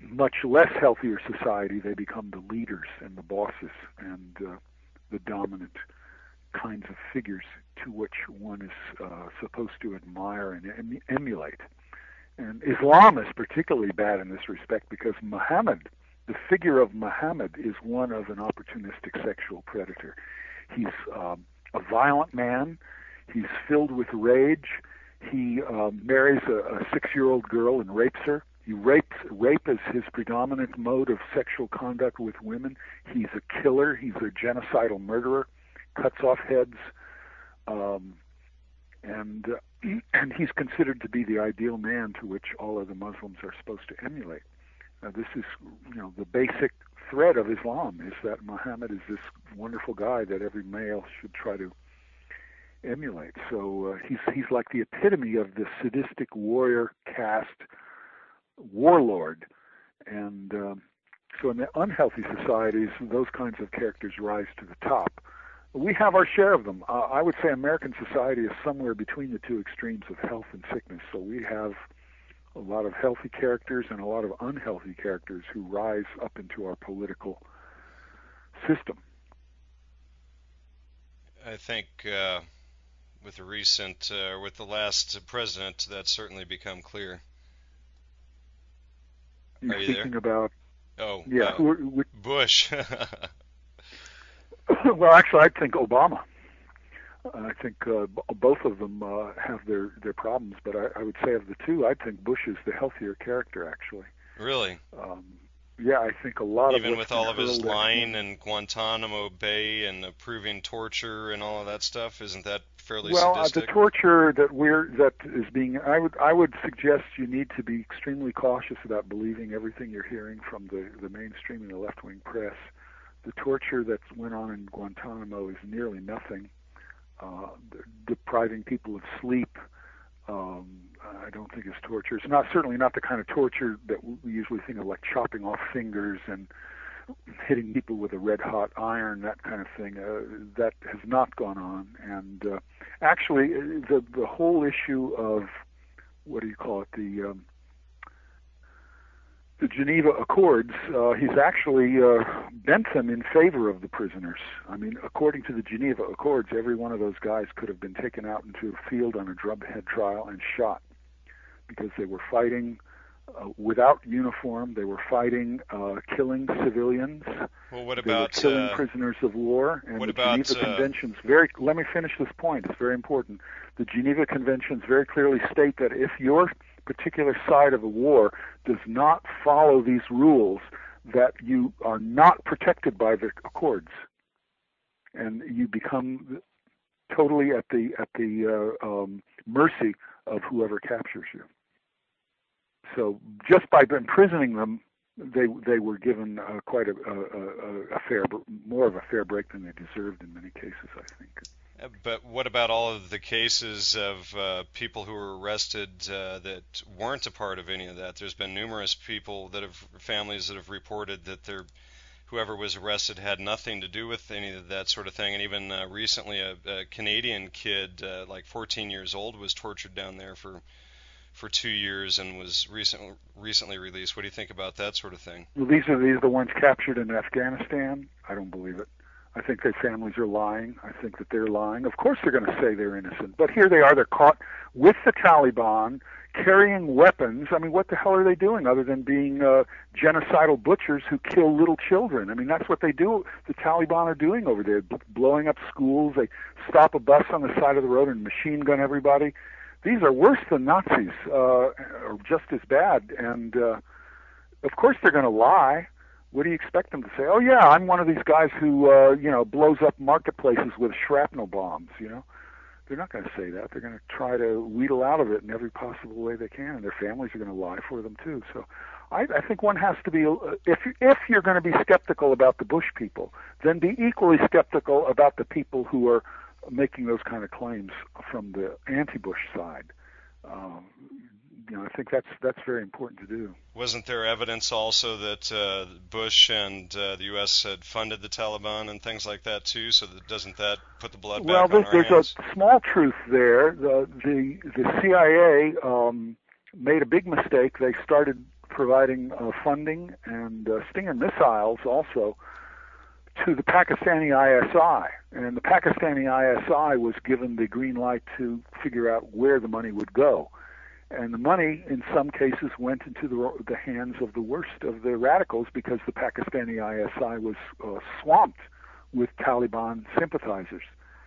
much less healthier society, they become the leaders and the bosses and uh, the dominant kinds of figures to which one is uh, supposed to admire and em- emulate. And Islam is particularly bad in this respect because Muhammad, the figure of Muhammad, is one of an opportunistic sexual predator. He's um, a violent man. He's filled with rage. He uh, marries a, a six-year-old girl and rapes her. He rapes, rape is his predominant mode of sexual conduct with women. He's a killer. He's a genocidal murderer, cuts off heads, um, and uh, and he's considered to be the ideal man to which all other Muslims are supposed to emulate. Uh, this is, you know, the basic thread of Islam is that Muhammad is this wonderful guy that every male should try to emulate. So uh, he's he's like the epitome of the sadistic warrior caste warlord, and um, so in the unhealthy societies, those kinds of characters rise to the top. We have our share of them. Uh, I would say American society is somewhere between the two extremes of health and sickness. So we have a lot of healthy characters and a lot of unhealthy characters who rise up into our political system. I think uh, with the recent, uh, with the last president, that's certainly become clear. You're Are you speaking there? about, Oh, yeah, uh, we're, we're, Bush. well, actually, I'd think Obama. I think uh, b- both of them uh, have their, their problems, but I, I would say of the two, I think Bush is the healthier character, actually. Really? Um, yeah, I think a lot Even of with what's all of been his hurled at lying him- and Guantanamo Bay and approving torture and all of that stuff, isn't that fairly well, uh, the sadistic? torture that we're that is being, I would I would suggest you need to be extremely cautious about believing everything you're hearing from the the mainstream and the left wing press. The torture that went on in Guantanamo is nearly nothing. Uh, depriving people of sleep, um, I don't think is torture. It's not certainly not the kind of torture that we usually think of, like chopping off fingers and hitting people with a red-hot iron, that kind of thing. Uh, that has not gone on. And uh, actually, the the whole issue of what do you call it, the um, the Geneva Accords, uh, he's actually uh, bent them in favor of the prisoners. I mean, according to the Geneva Accords, every one of those guys could have been taken out into a field on a drumhead trial and shot because they were fighting uh, without uniform. They were fighting, uh, killing civilians. Well, what They were about killing uh, prisoners of war. And what the about, Geneva uh, Conventions very. Let me finish this point. It's very important. The Geneva Conventions very clearly state that if your particular side of a war does not follow these rules, that you are not protected by the accords, and you become totally at the at the uh, um, mercy of whoever captures you. So just by imprisoning them, they they were given uh, quite a, a, a fair, more of a fair break than they deserved in many cases, I think. But what about all of the cases of uh, people who were arrested uh, that weren't a part of any of that? There's been numerous people that have, families that have reported that their whoever was arrested had nothing to do with any of that sort of thing. And even uh, recently, a, a Canadian kid, uh, like fourteen years old, was tortured down there for for two years and was recently recently released. What do you think about that sort of thing? Well, these are these are the ones captured in Afghanistan. I don't believe it. I think their families are lying. I think that they're lying. Of course they're going to say they're innocent. But here they are. They're caught with the Taliban, carrying weapons. I mean, what the hell are they doing other than being uh, genocidal butchers who kill little children? I mean, that's what they do. The Taliban are doing over there, b- blowing up schools. They stop a bus on the side of the road and machine gun everybody. These are worse than Nazis, uh, or just as bad. And, uh, of course they're going to lie. What do you expect them to say? Oh, yeah, I'm one of these guys who, uh, you know, blows up marketplaces with shrapnel bombs, you know. They're not going to say that. They're going to try to wheedle out of it in every possible way they can, and their families are going to lie for them, too. So I, I think one has to be, uh, if, if you're going to be skeptical about the Bush people, then be equally skeptical about the people who are making those kind of claims from the anti-Bush side. Um, you know, I think that's that's very important to do. Wasn't there evidence also that uh, Bush and uh, the U S had funded the Taliban and things like that too? So that, doesn't that put the blood well, back on there's, our hands? There's a small truth there. The the, the C I A um, made a big mistake. They started providing uh, funding and uh, Stinger missiles also to the Pakistani I S I. And the Pakistani I S I was given the green light to figure out where the money would go. And the money, in some cases, went into the, the hands of the worst of the radicals because the Pakistani I S I was uh, swamped with Taliban sympathizers.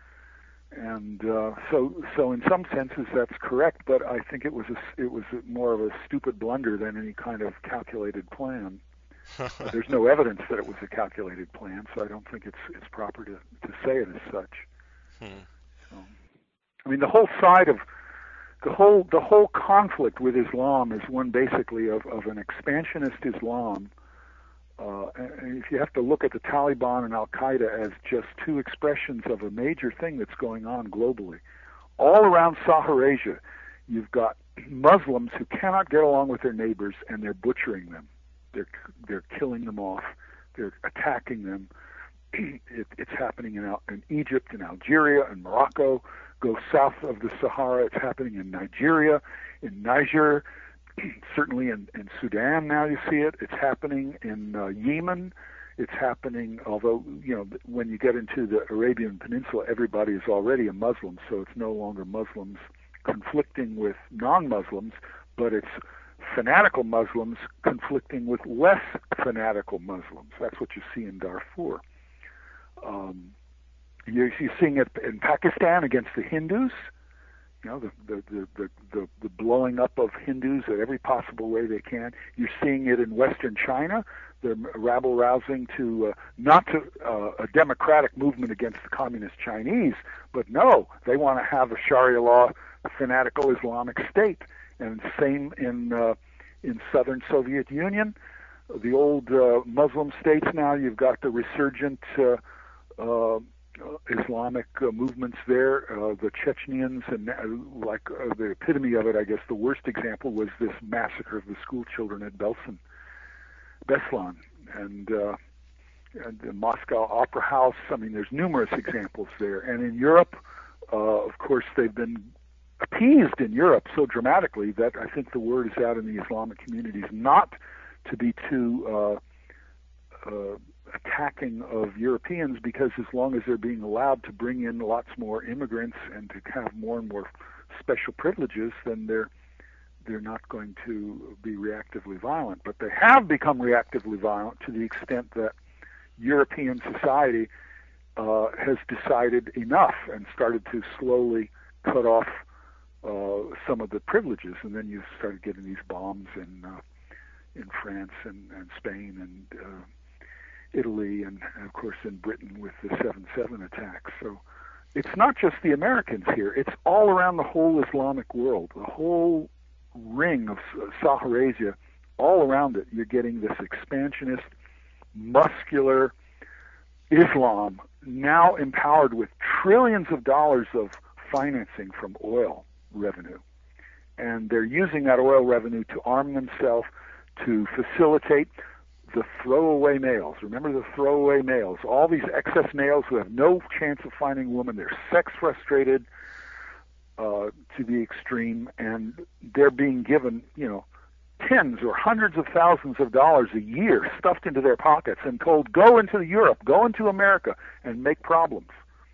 And uh, so, so in some senses, that's correct. But I think it was a, it was more of a stupid blunder than any kind of calculated plan. uh, there's no evidence that it was a calculated plan, so I don't think it's it's proper to, to say it as such. Hmm. So, I mean, the whole side of the whole the whole conflict with Islam is one basically of, of an expansionist Islam. Uh, and if you have to look at the Taliban and Al Qaeda as just two expressions of a major thing that's going on globally, all around Saharasia, you've got Muslims who cannot get along with their neighbors, and they're butchering them. They're they're killing them off. They're attacking them. It, it's happening in, in Egypt, in Algeria, in Morocco. Go south of the Sahara, it's happening in Nigeria, in Niger, certainly in, in Sudan now you see it. It's happening in uh, Yemen. It's happening, although, you know, when you get into the Arabian Peninsula, everybody is already a Muslim, so it's no longer Muslims conflicting with non-Muslims, but it's fanatical Muslims conflicting with less fanatical Muslims. That's what you see in Darfur. Um, you're, you're seeing it in Pakistan against the Hindus. You know, the the, the, the, the the blowing up of Hindus in every possible way they can. You're seeing it in Western China. They're rabble-rousing to uh, not to uh, a democratic movement against the communist Chinese, but no, they want to have a Sharia law, a fanatical Islamic state. And same in uh, in southern Soviet Union, the old uh, Muslim states. Now you've got the resurgent uh, uh, Islamic uh, movements there. Uh, the Chechens, and uh, like uh, the epitome of it, I guess the worst example was this massacre of the school children at Belsen, Beslan, and, uh, and the Moscow Opera House. I mean, there's numerous examples there. And in Europe, uh, of course, they've been appeased in Europe so dramatically that I think the word is out in the Islamic communities not to be too uh, uh, attacking of Europeans, because as long as they're being allowed to bring in lots more immigrants and to have more and more special privileges, then they're they're not going to be reactively violent. But they have become reactively violent to the extent that European society uh, has decided enough and started to slowly cut off Uh, some of the privileges, and then you started getting these bombs in uh, in France and, and Spain and uh, Italy, and, and of course in Britain with the seven seven attacks. So it's not just the Americans here; it's all around the whole Islamic world, the whole ring of Saharasia, all around it. You're getting this expansionist, muscular Islam, now empowered with trillions of dollars of financing from oil revenue, and they're using that oil revenue to arm themselves, to facilitate the throwaway males. Remember the throwaway males, all these excess males who have no chance of finding a woman. They're sex frustrated uh, to the extreme, and they're being given, you know, tens or hundreds of thousands of dollars a year stuffed into their pockets and told, go into Europe, go into America, and make problems.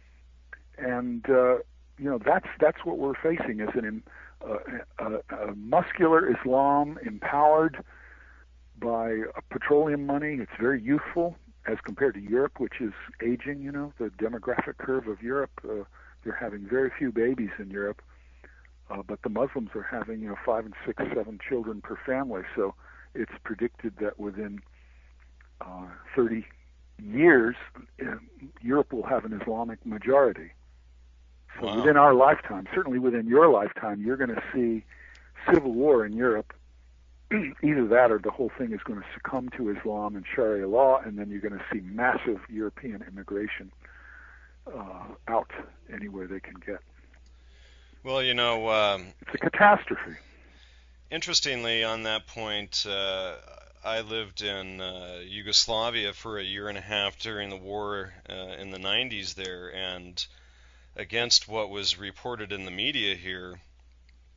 And uh, you know, that's that's what we're facing, is an uh, a, a muscular Islam empowered by uh, petroleum money. It's very youthful as compared to Europe, which is aging. You know, the demographic curve of Europe. Uh, they're having very few babies in Europe, uh, but the Muslims are having, you know, five and six, seven children per family. So it's predicted that within uh, thirty years, uh, Europe will have an Islamic majority. So wow. Within our lifetime, certainly within your lifetime, you're going to see civil war in Europe. Either that or the whole thing is going to succumb to Islam and Sharia law, and then you're going to see massive European immigration uh, out anywhere they can get. Well, you know... Um, it's a catastrophe. Interestingly, on that point, uh, I lived in uh, Yugoslavia for a year and a half during the war uh, in the nineties there, and against what was reported in the media here,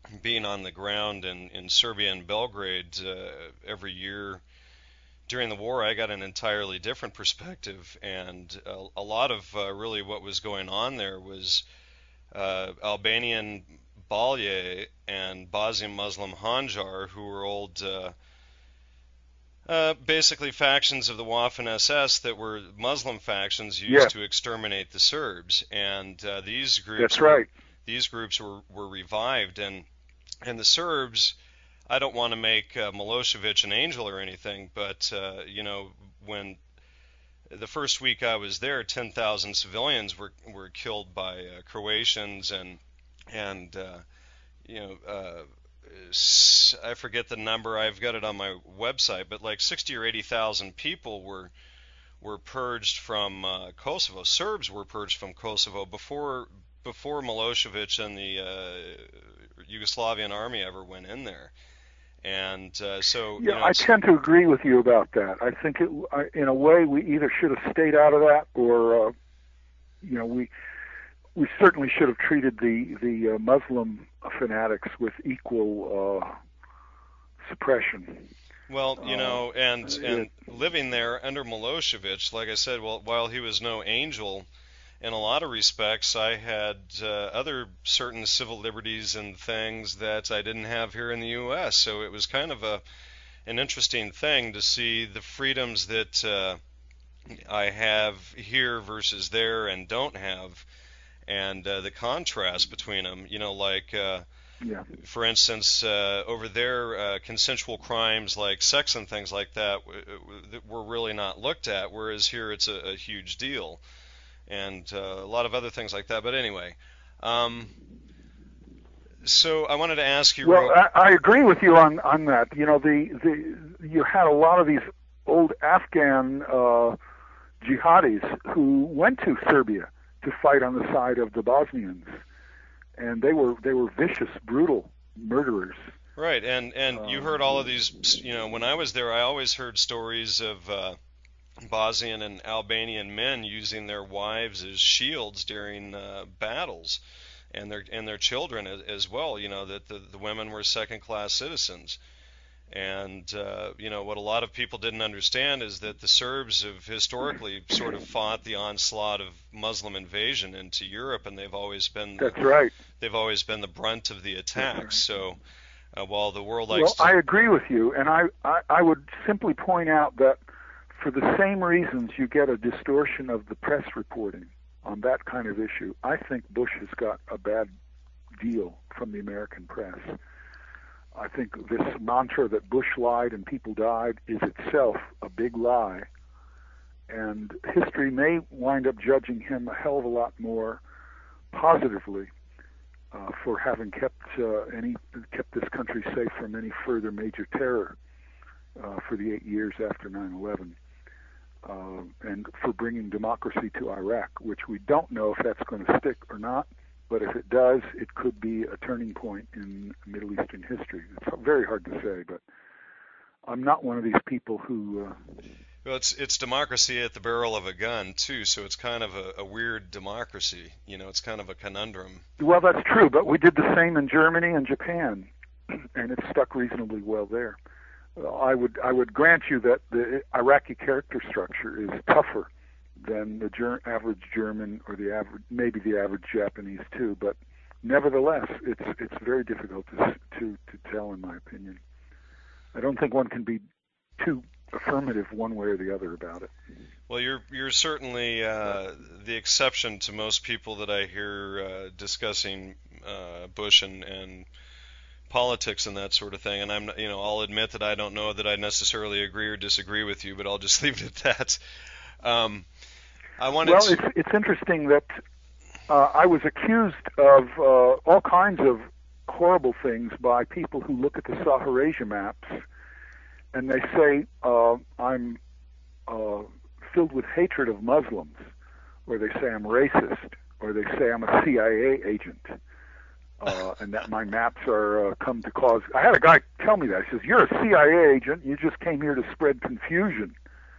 being on the ground in, in Serbia and Belgrade uh, every year during the war, I got an entirely different perspective, and a, a lot of uh, really what was going on there was uh, Albanian Balje and Bosnian Muslim Hanjar, who were old, uh, uh, basically factions of the Waffen S S that were Muslim factions used Yeah. to exterminate the Serbs, and uh, these groups That's were, right. these groups were, were revived, and and the Serbs. I don't want to make uh, Milosevic an angel or anything, but uh, you know, when the first week I was there, ten thousand civilians were were killed by uh, Croatians, and and uh, you know, uh, s- I forget the number. I've got it on my website, but like sixty or eighty thousand people were were purged from uh, Kosovo. Serbs were purged from Kosovo before before Milosevic and the uh, Yugoslavian army ever went in there. And uh, so, you Yeah, know, I it's- tend to agree with you about that. I think, it, I, in a way, we either should have stayed out of that, or, uh, you know, we we certainly should have treated the the uh, Muslim fanatics with equal uh, suppression. well, you uh, know, and it- and living there under Milosevic, like I said, well, while he was no angel, in a lot of respects, I had uh, other certain civil liberties and things that I didn't have here in the U S. So it was kind of a an interesting thing to see the freedoms that uh, I have here versus there and don't have, and uh, the contrast between them. You know, like uh, Yeah. for instance, uh, over there, uh, consensual crimes like sex and things like that w- w- were really not looked at, whereas here it's a, a huge deal. And uh, a lot of other things like that. But anyway, um, so I wanted to ask you. Well, real- I, I agree with you on on that. You know, the the you had a lot of these old Afghan uh, jihadis who went to Serbia to fight on the side of the Bosnians, and they were they were vicious, brutal murderers. right, and and you Um, heard all of these. You know, when I was there, I always heard stories of uh, Bosnian and Albanian men using their wives as shields during uh, battles, and their and their children as, as well. You know that the, the women were second-class citizens, and uh, you know what a lot of people didn't understand is that the Serbs have historically sort of fought the onslaught of Muslim invasion into Europe, and they've always been the, That's right. they've always been the brunt of the attacks. right. So uh, while the world Well, likes to, I agree with you, and I, I I would simply point out that for the same reasons you get a distortion of the press reporting on that kind of issue, I think Bush has got a bad deal from the American press. I think this mantra that Bush lied and people died is itself a big lie, and history may wind up judging him a hell of a lot more positively uh, for having kept uh, any kept this country safe from any further major terror uh, for the eight years after nine eleven. Uh, and for bringing democracy to Iraq, which we don't know if that's going to stick or not, but if it does, it could be a turning point in Middle Eastern history. It's very hard to say, but I'm not one of these people who... Uh, well, it's it's democracy at the barrel of a gun too, so it's kind of a, a weird democracy. You know, it's kind of a conundrum. well, that's true, but we did the same in Germany and Japan, and it stuck reasonably well there. I would I would grant you that the Iraqi character structure is tougher than the ger- average German or the average maybe the average Japanese too, but nevertheless, it's it's very difficult to to to tell, in my opinion. I don't think one can be too affirmative one way or the other about it. Well, you're you're certainly uh, the exception to most people that I hear uh, discussing uh, Bush and and politics and that sort of thing. And I'm, you know, I'll admit that I don't know that I necessarily agree or disagree with you, but I'll just leave it at that. Um, I wanted Well, to, it's it's interesting that uh, I was accused of uh, all kinds of horrible things by people who look at the Saharasia maps and they say uh, I'm uh, filled with hatred of Muslims, or they say I'm racist, or they say I'm a C I A agent. Uh, and that my maps are uh, come to cause. I had a guy tell me that. He says, "You're a C I A agent. You just came here to spread confusion."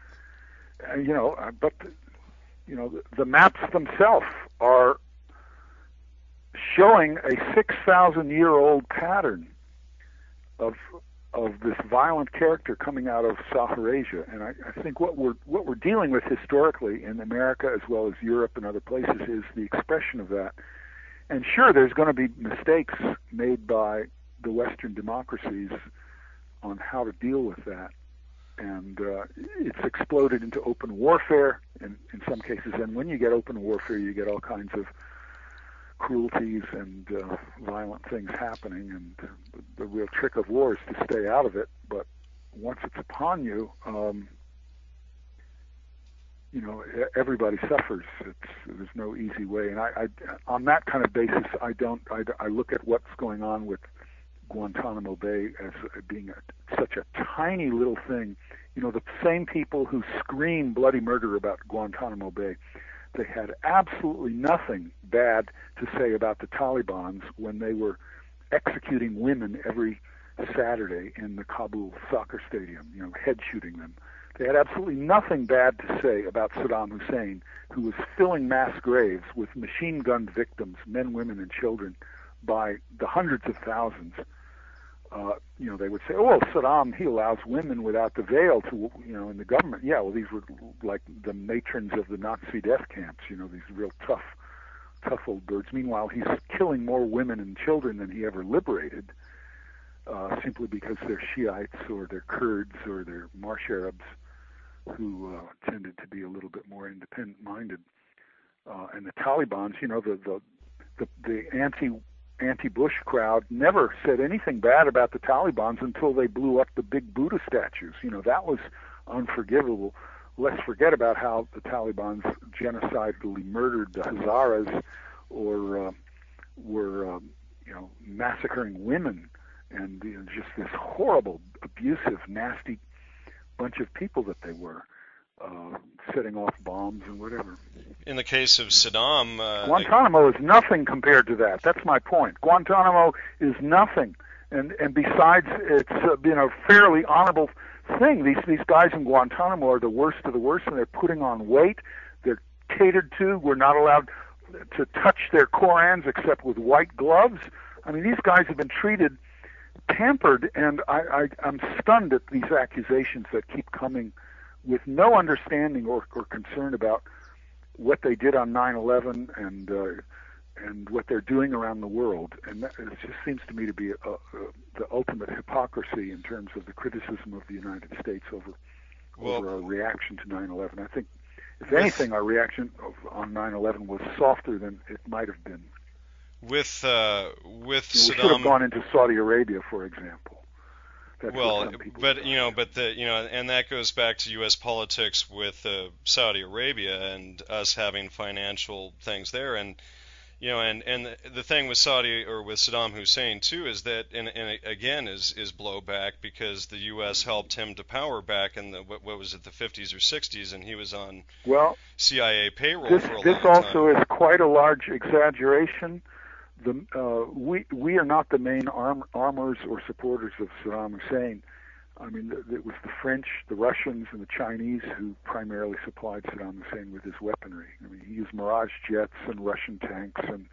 Uh, you know, uh, but you know, the, the maps themselves are showing a six thousand year old pattern of of this violent character coming out of Saharajah. And I, I think what we're what we're dealing with historically in America as well as Europe and other places is the expression of that. And sure, there's going to be mistakes made by the Western democracies on how to deal with that. And uh, it's exploded into open warfare in, in some cases. And when you get open warfare, you get all kinds of cruelties and uh, violent things happening. And the, the real trick of war is to stay out of it. But once it's upon you, um, you know, everybody suffers. It's, there's no easy way. And I, I, on that kind of basis, I don't. I, I look at what's going on with Guantanamo Bay as being a, such a tiny little thing. You know, the same people who scream bloody murder about Guantanamo Bay, they had absolutely nothing bad to say about the Taliban when they were executing women every Saturday in the Kabul soccer stadium, you know, head shooting them. They had absolutely nothing bad to say about Saddam Hussein, who was filling mass graves with machine-gunned victims, men, women, and children, by the hundreds of thousands. Uh, you know, they would say, oh, Saddam, he allows women without the veil to, you know, in the government. Yeah, well, these were like the matrons of the Nazi death camps, you know, these real tough, tough old birds. Meanwhile, he's killing more women and children than he ever liberated, uh, simply because they're Shiites or they're Kurds or they're Marsh Arabs who uh, tended to be a little bit more independent-minded. Uh, and the Taliban, you know, the, the, the, the anti anti-Bush crowd never said anything bad about the Taliban until they blew up the big Buddha statues. You know, that was unforgivable. Let's forget about how the Taliban genocidally murdered the Hazaras or uh, were, uh, you know, massacring women and you know, just this horrible, abusive, nasty bunch of people that they were. Uh, setting off bombs and whatever. In the case of Saddam... Uh, Guantanamo is nothing compared to that. That's my point. Guantanamo is nothing. And and besides, it's uh, been a fairly honorable thing. These, these guys in Guantanamo are the worst of the worst, and they're putting on weight. They're catered to. We're not allowed to touch their Korans except with white gloves. I mean, these guys have been treated, pampered, and I, I, I'm stunned at these accusations that keep coming with no understanding or, or concern about what they did on nine eleven and uh, and what they're doing around the world. And that, it just seems to me to be a, a, the ultimate hypocrisy in terms of the criticism of the United States over, well, over our reaction to nine eleven. I think, if anything, our reaction of, on nine eleven was softer than it might have been. With, uh, with you know, Saddam... We should have gone into Saudi Arabia, for example. That's well, but you know, but the you know, and that goes back to U S politics with uh, Saudi Arabia and us having financial things there, and you know, and and the, the thing with Saudi or with Saddam Hussein too is that, and, and again, is is blowback because the U S helped him to power back in the what, what was it, the fifties or sixties, and he was on well C I A payroll this, for a this long time. This also is quite a large exaggeration. The, uh, we we are not the main arm, armors or supporters of Saddam Hussein. I mean, it was the French, the Russians, and the Chinese who primarily supplied Saddam Hussein with his weaponry. I mean, he used Mirage jets and Russian tanks and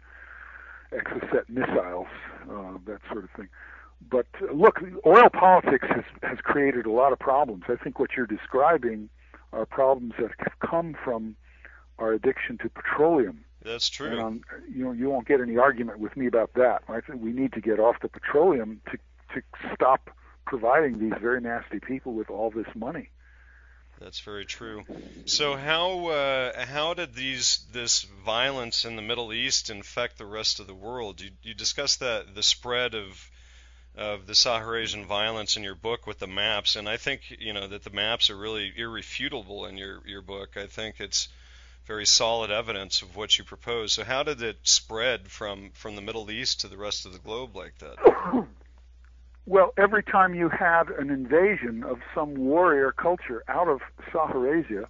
Exocet missiles, uh, that sort of thing. But uh, look, oil politics has has created a lot of problems. I think what you're describing are problems that have come from our addiction to petroleum. That's true. And on, you know, you won't get any argument with me about that. I think we need to get off the petroleum to to stop providing these very nasty people with all this money. That's very true. So how uh, how did these this violence in the Middle East infect the rest of the world? You you discussed that the spread of of the Saharajin violence in your book with the maps, and I think you know that the maps are really irrefutable in your your book. I think it's very solid evidence of what you propose. So how did it spread from, from the Middle East to the rest of the globe like that? Well, every time you had an invasion of some warrior culture out of Saharasia,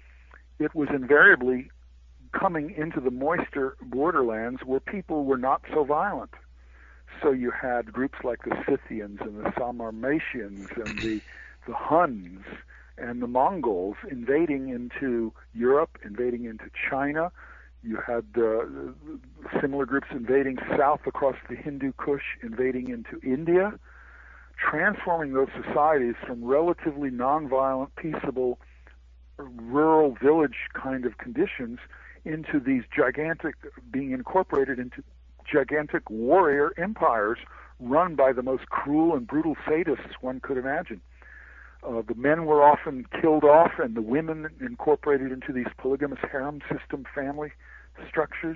it was invariably coming into the moister borderlands where people were not so violent. So you had groups like the Scythians and the Sarmatians and the, the Huns and the Mongols invading into Europe, invading into China, You had uh, similar groups invading south across the Hindu Kush, invading into India, transforming those societies from relatively nonviolent, peaceable, rural village kind of conditions into these gigantic, being incorporated into gigantic warrior empires run by the most cruel and brutal sadists one could imagine. Uh, the men were often killed off and the women incorporated into these polygamous harem system family structures.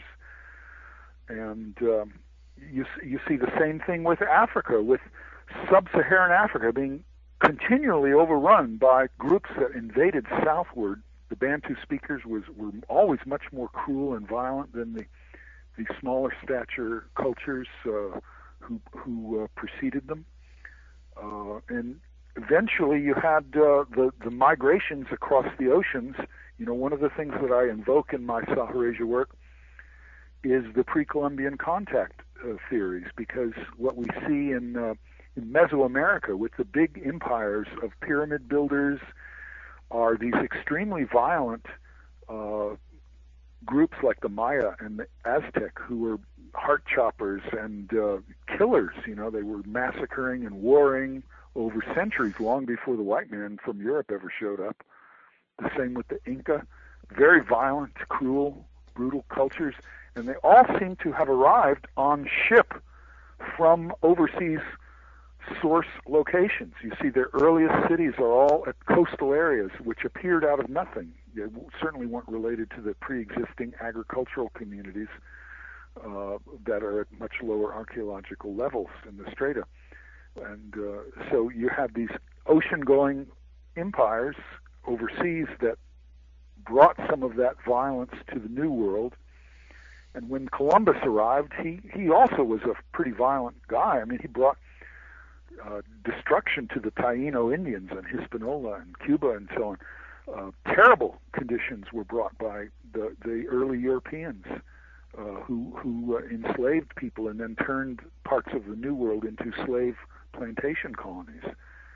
And um, you, you see the same thing with Africa, with sub-Saharan Africa being continually overrun by groups that invaded southward. The Bantu speakers was, were always much more cruel and violent than the, the smaller stature cultures uh, who, who uh, preceded them. Uh, and eventually you had uh, the, the migrations across the oceans. You know, one of the things that I invoke in my Saharasia work is the pre-Columbian contact uh, theories, because what we see in, uh, in Mesoamerica with the big empires of pyramid builders are these extremely violent uh, groups like the Maya and the Aztec, who were heart choppers and uh, killers. You know, they were massacring and warring over centuries, long before the white man from Europe ever showed up. The same with the Inca, very violent, cruel, brutal cultures, and they all seem to have arrived on ship from overseas source locations. You see, their earliest cities are all at coastal areas, which appeared out of nothing. They certainly weren't related to the pre-existing agricultural communities uh, that are at much lower archaeological levels in the strata. And uh, so you have these ocean-going empires overseas that brought some of that violence to the New World. And when Columbus arrived, he, he also was a pretty violent guy. I mean, he brought uh, destruction to the Taino Indians and Hispaniola and Cuba and so on. Uh, terrible conditions were brought by the, the early Europeans uh, who, who uh, enslaved people and then turned parts of the New World into slave plantation colonies.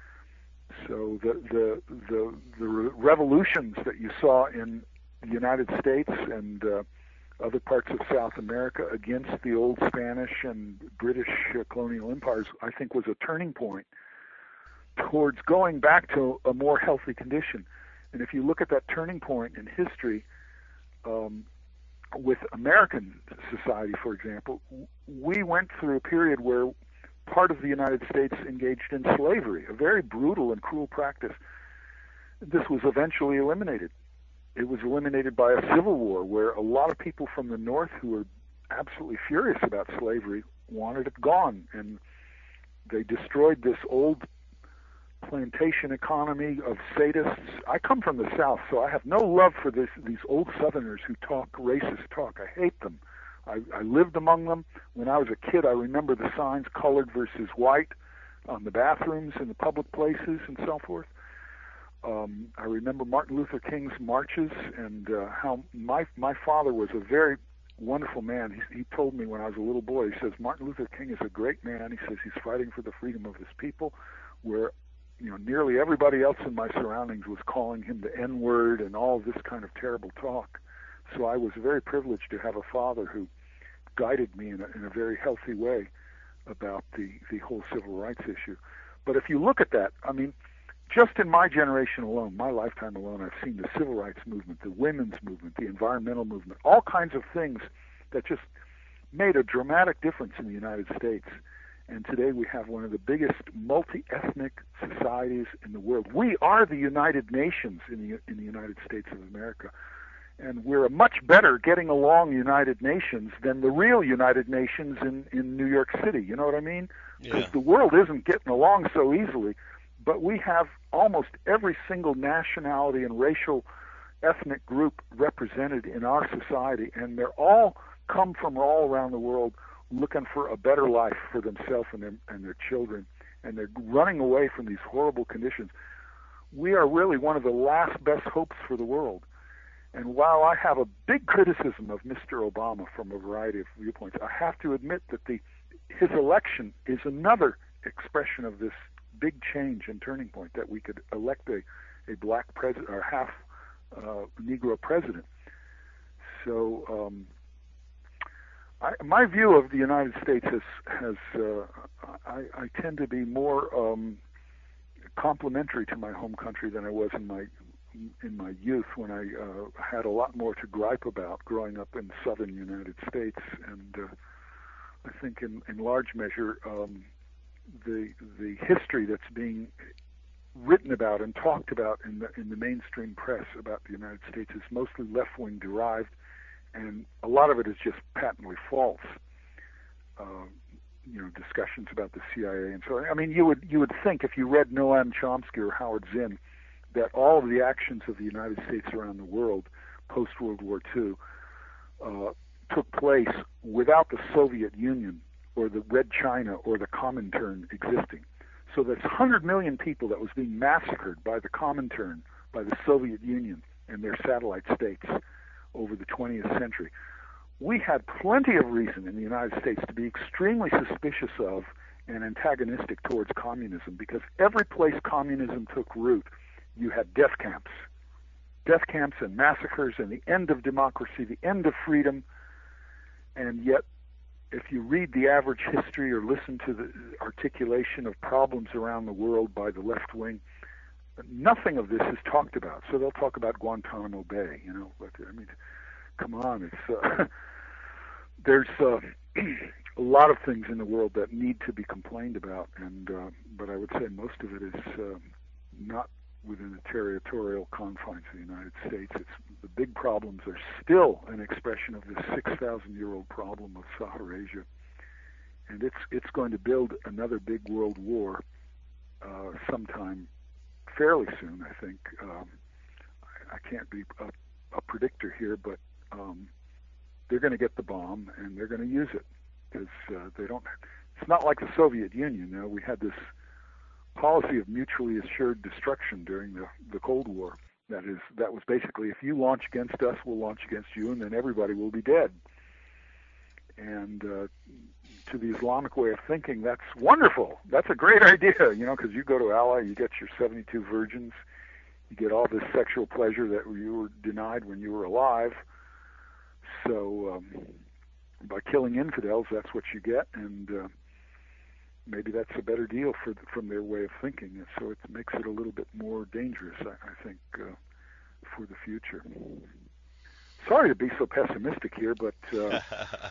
So the the the, the revolutions that you saw in the United States and uh, other parts of South America against the old Spanish and British uh, colonial empires, I think, was a turning point towards going back to a more healthy condition. And if you look at that turning point in history, um, with American society, for example, we went through a period where part of the United States engaged in slavery, a very brutal and cruel practice. This was eventually eliminated. It was eliminated by a civil war where a lot of people from the North who were absolutely furious about slavery wanted it gone, and they destroyed this old plantation economy of sadists. I come from the South, so I have no love for this, these old Southerners who talk racist talk. I hate them. I, I lived among them. When I was a kid, I remember the signs, colored versus white, on the bathrooms in the public places and so forth. Um, I remember Martin Luther King's marches and uh, how my my father was a very wonderful man. He, he told me when I was a little boy, he says, Martin Luther King is a great man. He says he's fighting for the freedom of his people, where you know nearly everybody else in my surroundings was calling him the N-word and all this kind of terrible talk. So I was very privileged to have a father who guided me in a, in a very healthy way about the, the whole civil rights issue. But if you look at that, I mean, just in my generation alone, my lifetime alone, I've seen the civil rights movement, the women's movement, the environmental movement, all kinds of things that just made a dramatic difference in the United States. And today we have one of the biggest multi-ethnic societies in the world. We are the United Nations in the, in the United States of America. And we're a much better getting along United Nations than the real United Nations in, in New York City. You know what I mean? Because Yeah. the world isn't getting along so easily. But we have almost every single nationality and racial ethnic group represented in our society. And they're all come from all around the world looking for a better life for themselves and their, and their children. And they're running away from these horrible conditions. We are really one of the last best hopes for the world. And while I have a big criticism of Mister Obama from a variety of viewpoints, I have to admit that the his election is another expression of this big change and turning point, that we could elect a, a black president or half uh, Negro president. So um, I, my view of the United States has, has uh, I, I tend to be more um, complimentary to my home country than I was in my in my youth, when I uh, had a lot more to gripe about growing up in southern United States. And uh, I think in, in large measure um, the the history that's being written about and talked about in the in the mainstream press about the United States is mostly left-wing derived, and a lot of it is just patently false. Uh, you know, discussions about the C I A and so on. I mean, you would you would think, if you read Noam Chomsky or Howard Zinn, that all of the actions of the United States around the world post World War Two uh, took place without the Soviet Union or the Red China or the Comintern existing. So that's one hundred million people that was being massacred by the Comintern, by the Soviet Union and their satellite states over the twentieth century. We had plenty of reason in the United States to be extremely suspicious of and antagonistic towards communism, because every place communism took root, you had death camps. Death camps and massacres and the end of democracy, the end of freedom. And yet, if you read the average history or listen to the articulation of problems around the world by the left wing, nothing of this is talked about. So they'll talk about Guantanamo Bay, you know. But I mean, come on, it's uh, there's uh, a lot of things in the world that need to be complained about, and uh, but I would say most of it is uh, not within the territorial confines of the United States. It's the big problems are still an expression of this six thousand year old problem of Saharasia, and it's it's going to build another big world war uh, sometime fairly soon, I think. Um, I, I can't be a, a predictor here, but um, they're going to get the bomb and they're going to use it, because uh, they don't. It's not like the Soviet Union. You know, we had this policy of mutually assured destruction during the the Cold War. That is, that was basically, if you launch against us, we'll launch against you, and then everybody will be dead. And uh, to the Islamic way of thinking, that's wonderful. That's a great idea, you know, because you go to Allah, you get your seventy-two virgins, you get all this sexual pleasure that you were denied when you were alive. So um, by killing infidels, that's what you get, and uh, maybe that's a better deal for the, from their way of thinking. And so it makes it a little bit more dangerous, I, I think, uh, for the future. Sorry to be so pessimistic here, but uh,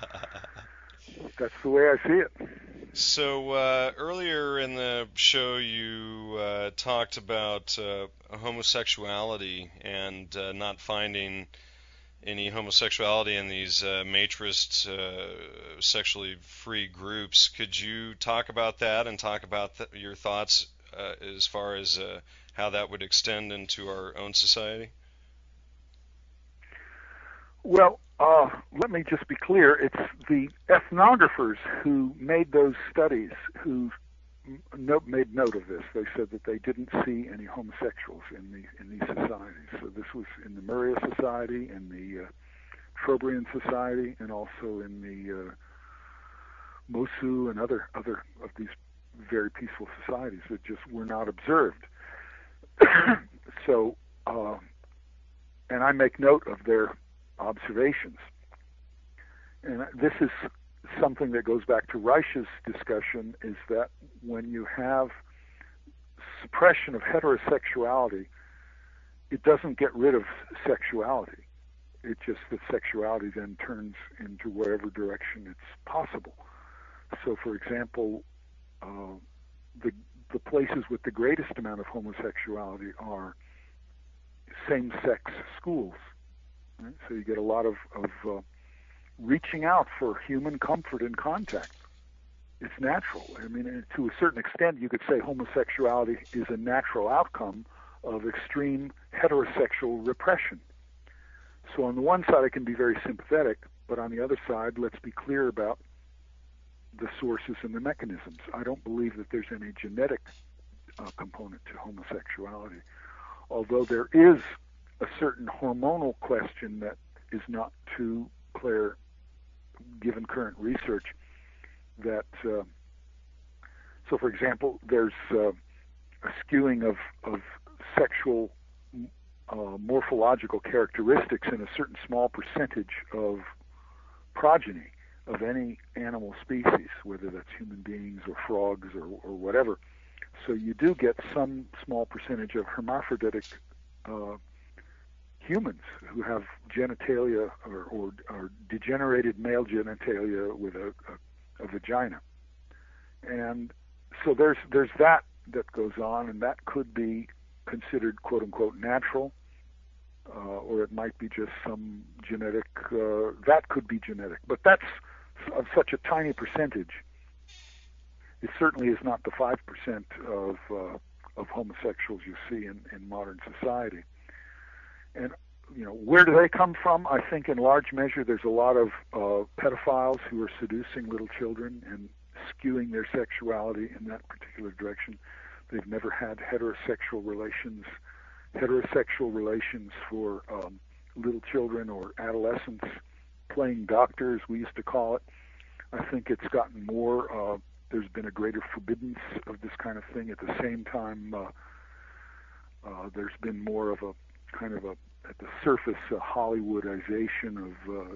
that's the way I see it. So uh, earlier in the show, you uh, talked about uh, homosexuality and uh, not finding any homosexuality in these uh, matrist, uh, sexually free groups. Could you talk about that and talk about th- your thoughts uh, as far as uh, how that would extend into our own society? Well, uh, let me just be clear. It's the ethnographers who made those studies who no, made note of this. They said that they didn't see any homosexuals in the in these societies. So this was in the Muria Society, in the uh, Trobriand Society, and also in the uh, Mosu and other other of these very peaceful societies that just were not observed. So, uh, and I make note of their observations. And this is something that goes back to Reich's discussion, is that when you have suppression of heterosexuality, it doesn't get rid of sexuality. It just that sexuality then turns into whatever direction it's possible. So, for example, uh, the the places with the greatest amount of homosexuality are same-sex schools. Right? So you get a lot of, of uh, reaching out for human comfort and contact. It's natural. I mean, to a certain extent, you could say homosexuality is a natural outcome of extreme heterosexual repression. So on the one side, I can be very sympathetic, but on the other side, let's be clear about the sources and the mechanisms. I don't believe that there's any genetic uh, component to homosexuality, although there is a certain hormonal question that is not too clear, given current research, that, uh, so for example, there's uh, a skewing of, of sexual uh, morphological characteristics in a certain small percentage of progeny of any animal species, whether that's human beings or frogs or, or whatever. So you do get some small percentage of hermaphroditic uh, humans who have genitalia or, or, or degenerated male genitalia with a, a, a vagina. And so there's there's that that goes on, and that could be considered quote unquote natural, uh, or it might be just some genetic. Uh, that could be genetic, but that's of such a tiny percentage. It certainly is not the five percent of uh, of homosexuals you see in, in modern society. And you know, where do they come from? I think in large measure there's a lot of uh, pedophiles who are seducing little children and skewing their sexuality in that particular direction. They've never had heterosexual relations, heterosexual relations for um, little children or adolescents. Playing doctor, as we used to call it. I think it's gotten more. Uh, there's been a greater forbiddance of this kind of thing. At the same time, uh, uh, there's been more of a kind of a, at the surface, a Hollywoodization of uh,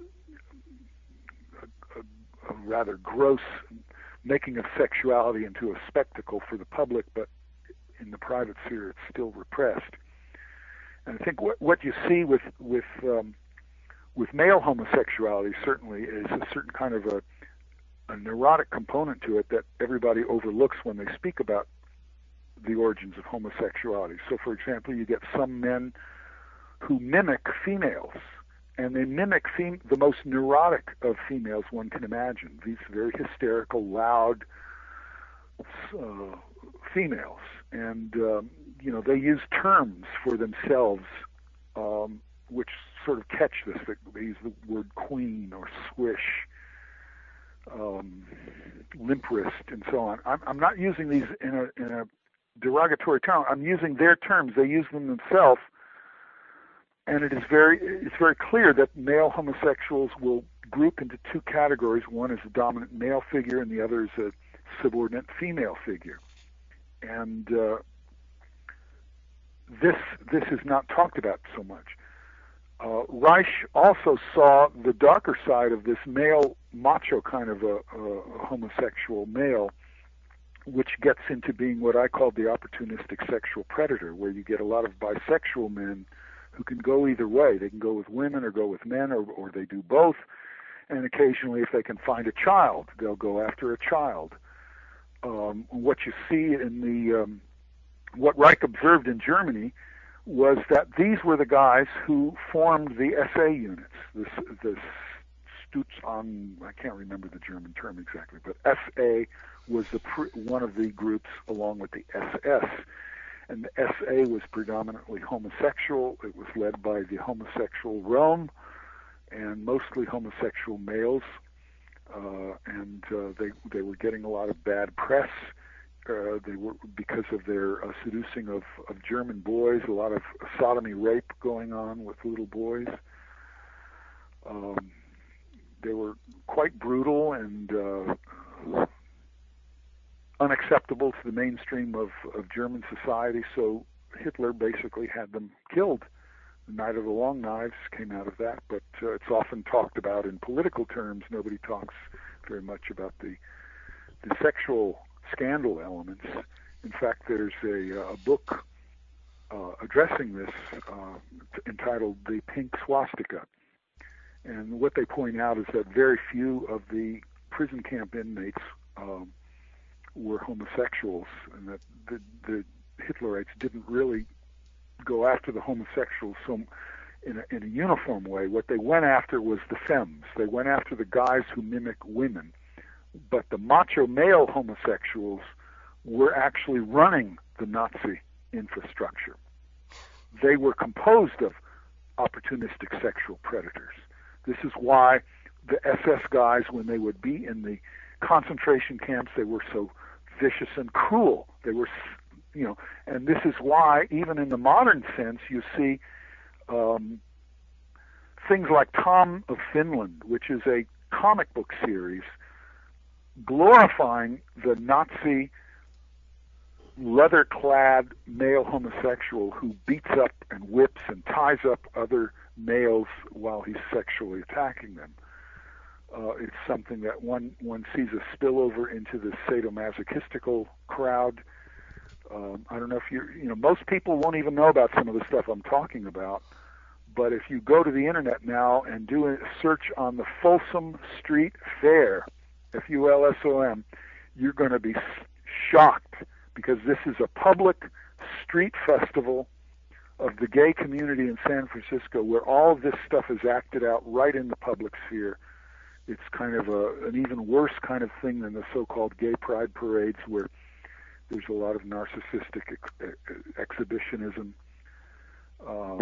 a, a, a rather gross making of sexuality into a spectacle for the public, but in the private sphere, it's still repressed. And I think what, what you see with with um, with male homosexuality certainly is a certain kind of a, a neurotic component to it that everybody overlooks when they speak about the origins of homosexuality. So, for example, you get some men who mimic females, and they mimic fem- the most neurotic of females one can imagine, these very hysterical, loud uh, females. And, um, you know, they use terms for themselves um, which sort of catch this. They use the word queen or swish, um, limp wrist, and so on. I'm, I'm not using these in a, in a derogatory term. I'm using their terms. They use them themselves, and it is very it's very clear that male homosexuals will group into two categories. One is a dominant male figure, and the other is a subordinate female figure. And uh, this this is not talked about so much. Uh, Reich also saw the darker side of this male macho kind of a, a homosexual male, which gets into being what I call the opportunistic sexual predator, where you get a lot of bisexual men who can go either way. They can go with women or go with men, or, or they do both. And occasionally, if they can find a child, they'll go after a child. Um, what you see in the, um, what Reich observed in Germany was that these were the guys who formed the S A units, the, the Stutz, I can't remember the German term exactly, but S A was the one of the groups along with the S S. And the S A was predominantly homosexual. It was led by the homosexual Rome and mostly homosexual males. Uh, and uh, they they were getting a lot of bad press. Uh, they were because of their uh, seducing of, of German boys, a lot of sodomy rape going on with little boys. Um, they were quite brutal and uh, unacceptable to the mainstream of, of German society, so Hitler basically had them killed. The Night of the Long Knives came out of that, but uh, it's often talked about in political terms. Nobody talks very much about the, the sexual scandal elements. In fact, there's a, a book uh, addressing this uh, entitled The Pink Swastika. And what they point out is that very few of the prison camp inmates um, were homosexuals, and that the, the Hitlerites didn't really go after the homosexuals so in a, in a uniform way. What they went after was the femmes. They went after the guys who mimic women. But the macho male homosexuals were actually running the Nazi infrastructure. They were composed of opportunistic sexual predators. This is why the S S guys, when they would be in the concentration camps, they were so vicious and cruel. They were, you know, and this is why, even in the modern sense, you see um, things like Tom of Finland, which is a comic book series glorifying the Nazi leather-clad male homosexual who beats up and whips and ties up other males while he's sexually attacking them. Uh, it's something that one one sees a spillover into the sadomasochistical crowd. Um, I don't know if you you know most people won't even know about some of the stuff I'm talking about, but if you go to the internet now and do a search on the Folsom Street Fair, F U L S O M, you're going to be shocked, because this is a public street festival of the gay community in San Francisco where all of this stuff is acted out right in the public sphere. It's kind of a, an even worse kind of thing than the so-called gay pride parades, where there's a lot of narcissistic ex- exhibitionism. Um,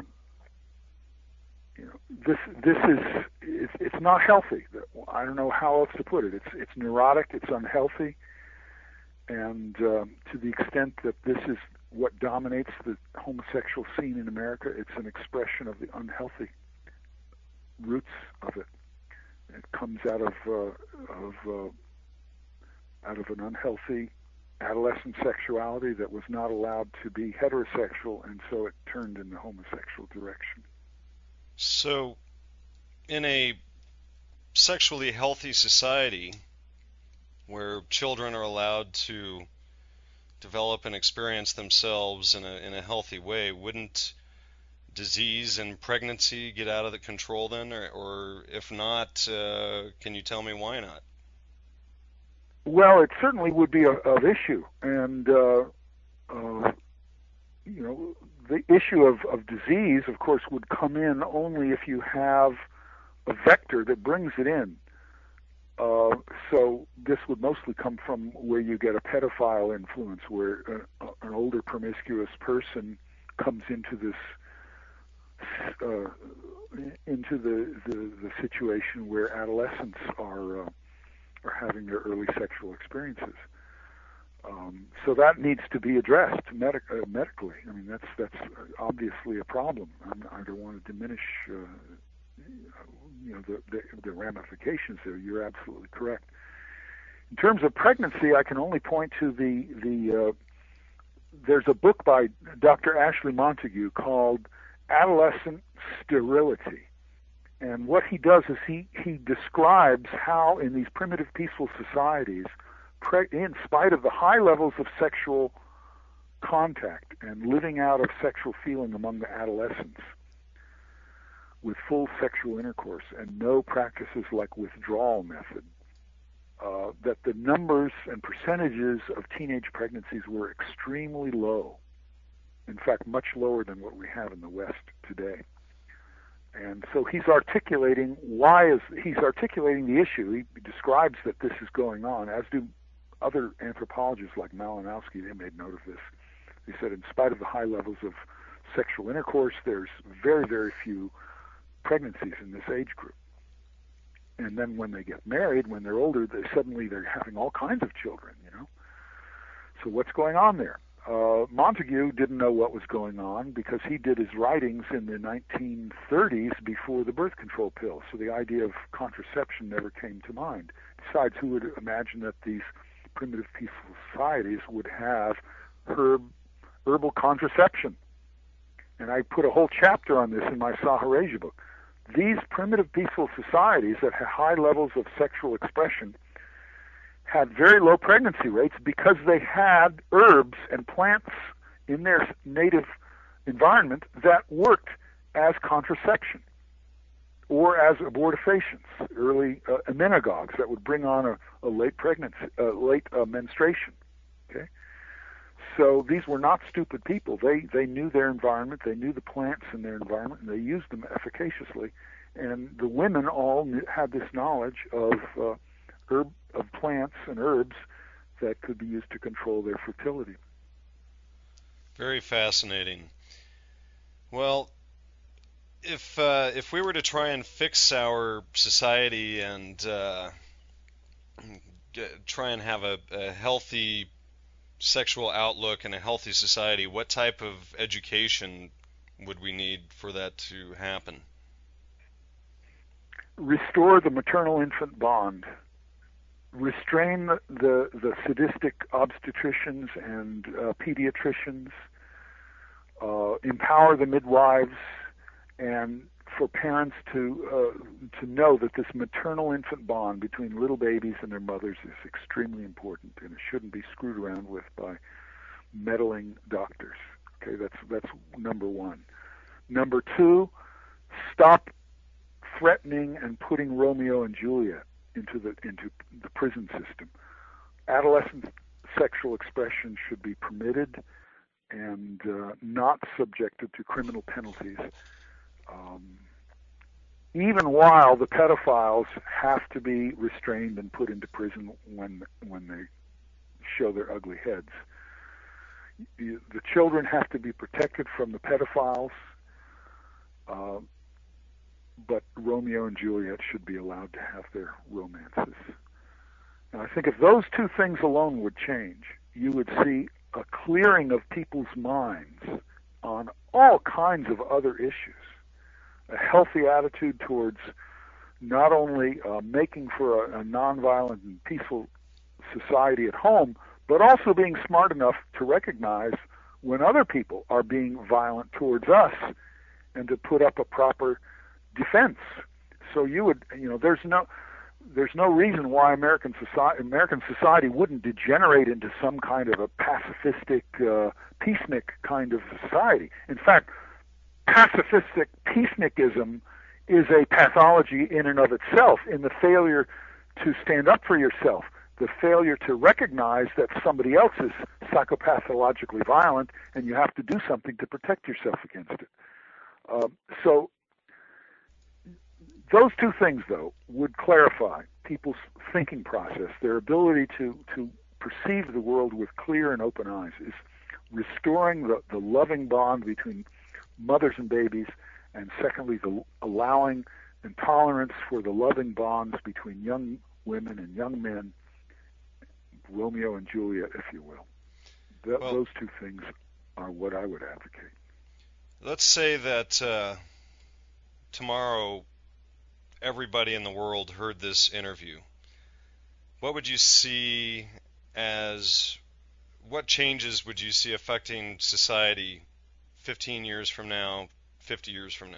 you know, this this is it's, it's not healthy. I don't know how else to put it. It's it's neurotic. It's unhealthy. And um, to the extent that this is what dominates the homosexual scene in America, it's an expression of the unhealthy roots of it. It comes out of uh, of uh, out of an unhealthy adolescent sexuality that was not allowed to be heterosexual, and so it turned in the homosexual direction. So, in a sexually healthy society where children are allowed to develop and experience themselves in a in a healthy way, wouldn't disease and pregnancy get out of the control then, or, or if not, uh, can you tell me why not? Well, it certainly would be a, of issue, and uh, uh, you know, the issue of, of disease, of course, would come in only if you have a vector that brings it in. Uh, so this would mostly come from where you get a pedophile influence, where a, an older promiscuous person comes into this uh, into the, the the situation where adolescents are uh, are having their early sexual experiences. Um, so that needs to be addressed medic- uh, medically. I mean, that's that's obviously a problem. I'm, I don't want to diminish, uh, you know, the, the the ramifications there. You're absolutely correct. In terms of pregnancy, I can only point to the the. Uh, there's a book by Doctor Ashley Montague called Adolescent Sterility. And what he does is he, he describes how in these primitive peaceful societies, pre- in spite of the high levels of sexual contact and living out of sexual feeling among the adolescents with full sexual intercourse and no practices like withdrawal method, uh, that the numbers and percentages of teenage pregnancies were extremely low. In fact, much lower than what we have in the West today. And so he's articulating why is he's articulating the issue. He describes that this is going on, as do other anthropologists like Malinowski. They made note of this. He said, in spite of the high levels of sexual intercourse, there's very, very few pregnancies in this age group. And then when they get married, when they're older, they suddenly they're having all kinds of children. You know. So what's going on there? Uh, Montague didn't know what was going on because he did his writings in the nineteen thirties before the birth control pill. So the idea of contraception never came to mind. Besides, who would imagine that these primitive peaceful societies would have herb, herbal contraception? And I put a whole chapter on this in my Saharasia book. These primitive peaceful societies that had high levels of sexual expression had very low pregnancy rates because they had herbs and plants in their native environment that worked as contraception or as abortifacients, early uh, emmenagogues that would bring on a, a late pregnancy, uh, late uh, menstruation. Okay, so these were not stupid people. They they knew their environment, they knew the plants in their environment, and they used them efficaciously. And the women all knew, had this knowledge of uh, herb of plants and herbs that could be used to control their fertility. Very fascinating. Well, if uh, if we were to try and fix our society and uh, get, try and have a, a healthy sexual outlook and a healthy society, what type of education would we need for that to happen? Restore the maternal-infant bond. restrain the, the, the sadistic obstetricians and uh, pediatricians, uh, empower the midwives, and for parents to uh, to know that this maternal-infant bond between little babies and their mothers is extremely important, and it shouldn't be screwed around with by meddling doctors. Okay, that's that's number one. Number two, stop threatening and putting Romeo and Juliet into the into the prison system. Adolescent sexual expression should be permitted and uh, not subjected to criminal penalties. Um, even while the pedophiles have to be restrained and put into prison when when they show their ugly heads. You, the children have to be protected from the pedophiles, uh, but Romeo and Juliet should be allowed to have their romances. Now, I think if those two things alone would change, you would see a clearing of people's minds on all kinds of other issues. A healthy attitude towards not only uh, making for a, a nonviolent and peaceful society at home, but also being smart enough to recognize when other people are being violent towards us and to put up a proper defense. So you would, you know, there's no, there's no reason why American society, American society wouldn't degenerate into some kind of a pacifistic, uh, peacenik kind of society. In fact, pacifistic peacenicism is a pathology in and of itself, in the failure to stand up for yourself, the failure to recognize that somebody else is psychopathologically violent and you have to do something to protect yourself against it. Uh, so those two things, though, would clarify people's thinking process. Their ability to, to perceive the world with clear and open eyes is restoring the, the loving bond between mothers and babies, and secondly, the allowing and tolerance for the loving bonds between young women and young men, Romeo and Juliet, if you will. Th- well, those two things are what I would advocate. Let's say that uh, tomorrow everybody in the world heard this interview. What would you see as, what changes would you see affecting society fifteen years from now, fifty years from now?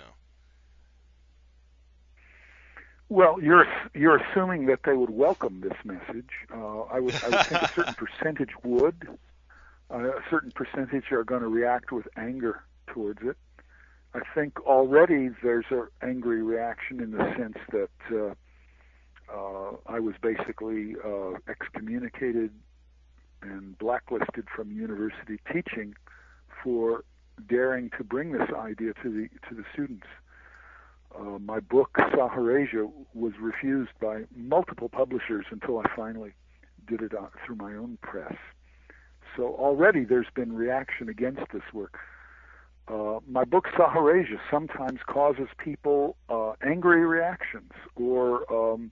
Well, you're you're assuming that they would welcome this message. Uh, I would I would think a certain percentage would. Uh, a certain percentage are going to react with anger towards it. I think already there's an angry reaction in the sense that uh, uh, I was basically uh, excommunicated and blacklisted from university teaching for daring to bring this idea to the to the students. Uh, my book, Saharasia, was refused by multiple publishers until I finally did it uh, through my own press. So already there's been reaction against this work. Uh, my book, Saharasia, sometimes causes people uh, angry reactions or um,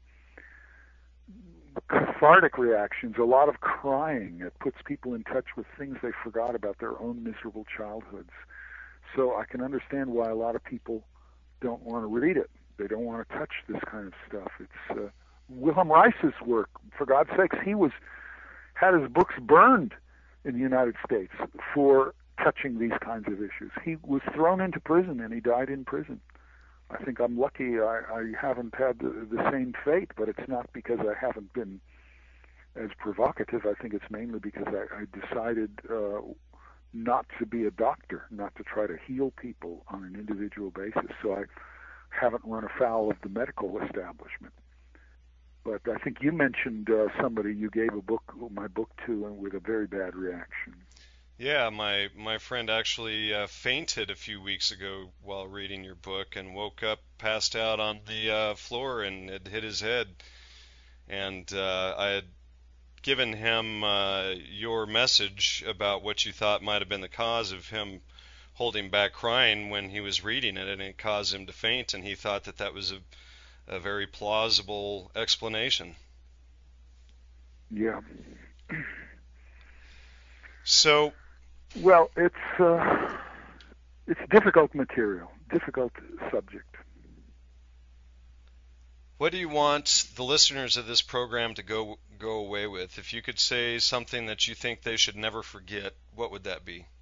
cathartic reactions, a lot of crying. It puts people in touch with things they forgot about their own miserable childhoods. So I can understand why a lot of people don't want to read it. They don't want to touch this kind of stuff. It's uh, Wilhelm Reis's work. For God's sakes, he was had his books burned in the United States for touching these kinds of issues. He was thrown into prison and he died in prison. I think I'm lucky I, I haven't had the, the same fate, but it's not because I haven't been as provocative. I think it's mainly because I, I decided uh, not to be a doctor, not to try to heal people on an individual basis. So I haven't run afoul of the medical establishment. But I think you mentioned uh, somebody you gave a book, my book to, and with a very bad reaction. Yeah, my my friend actually uh, fainted a few weeks ago while reading your book and woke up, passed out on the uh, floor, and had hit his head. And uh, I had given him uh, your message about what you thought might have been the cause of him holding back crying when he was reading it, and it caused him to faint, and he thought that that was a, a very plausible explanation. Yeah. So, well, it's uh, it's difficult material, difficult subject. What do you want the listeners of this program to go go away with? If you could say something that you think they should never forget, what would that be?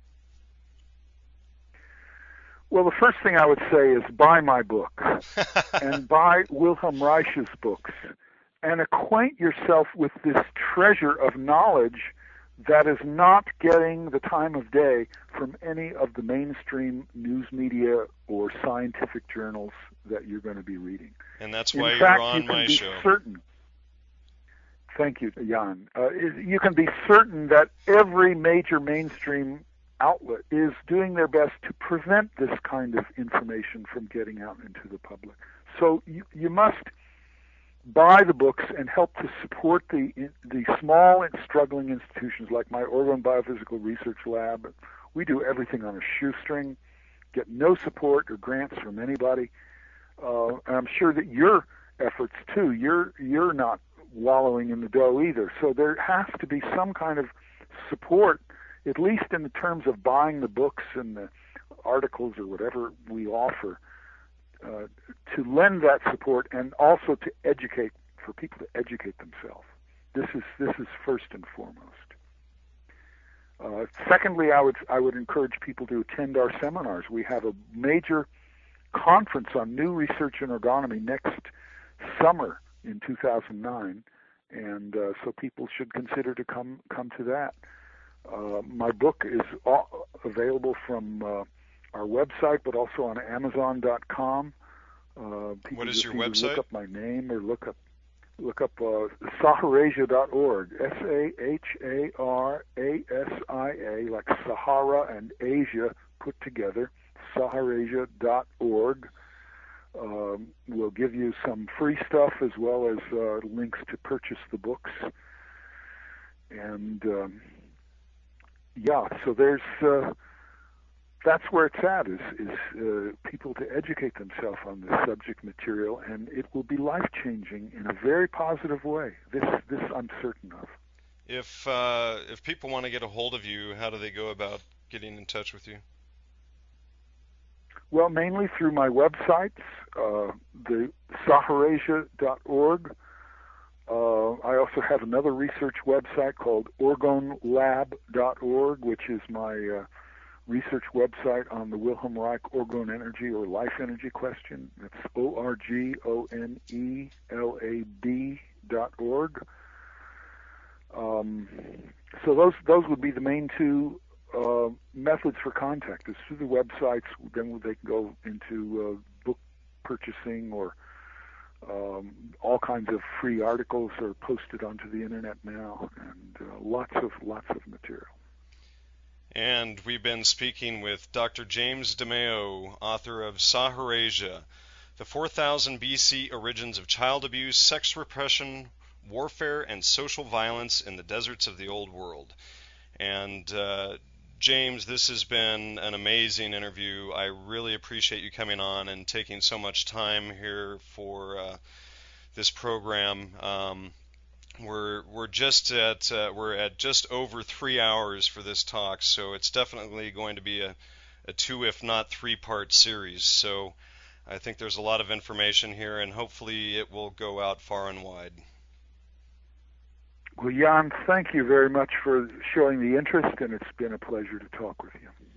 Well, the first thing I would say is buy my book and buy Wilhelm Reich's books and acquaint yourself with this treasure of knowledge that is not getting the time of day from any of the mainstream news media or scientific journals that you're going to be reading. And that's why In you're fact, on you can my be show. Certain, thank you, Jan. Uh, you can be certain that every major mainstream outlet is doing their best to prevent this kind of information from getting out into the public. So you, you must buy the books and help to support the the small and struggling institutions like my Orgone Biophysical Research Lab. We do everything on a shoestring, get no support or grants from anybody. Uh, and I'm sure that your efforts too, you're you're not wallowing in the dough either. So there has to be some kind of support, at least in the terms of buying the books and the articles or whatever we offer, uh, to lend that support and also to educate, for people to educate themselves. This is this is first and foremost. Uh, secondly, I would I would encourage people to attend our seminars. We have a major conference on new research in ergonomy next summer in two thousand nine, and uh, so people should consider to come come to that. Uh, my book is all available from uh, our website, but also on Amazon dot com. Uh, people what is just your either website? Look up my name or look up look up uh, Saharasia dot org. S A H A R A S I A, like Sahara and Asia put together. Saharasia dot org. Um, we'll give you some free stuff as well as uh, links to purchase the books. And um, yeah, so there's uh, that's where it's at, is, is uh, people to educate themselves on this subject material, and it will be life-changing in a very positive way. This this I'm certain of. If uh, if people want to get a hold of you, how do they go about getting in touch with you? Well, mainly through my websites, uh, the Saharasia dot org. Uh, I also have another research website called Orgone Lab dot org, which is my uh, research website on the Wilhelm Reich orgone energy or life energy question. That's O R G O N E L A B dot org. Um, so those those would be the main two uh, methods for contact. Is through the websites, then they can go into uh, book purchasing, or um, all kinds of free articles are posted onto the internet now, and uh, lots of lots of material. And we've been speaking with Doctor James DeMeo, author of Saharasia, the four thousand B C Origins of Child Abuse, Sex Repression, Warfare, and Social Violence in the Deserts of the Old World. And uh, James, this has been an amazing interview. I really appreciate you coming on and taking so much time here for uh, this program. Um, We're we're just at uh, we're at just over three hours for this talk, so it's definitely going to be a, a two, if not three-part series. So I think there's a lot of information here, and hopefully it will go out far and wide. Well, Jan, thank you very much for showing the interest, and it's been a pleasure to talk with you.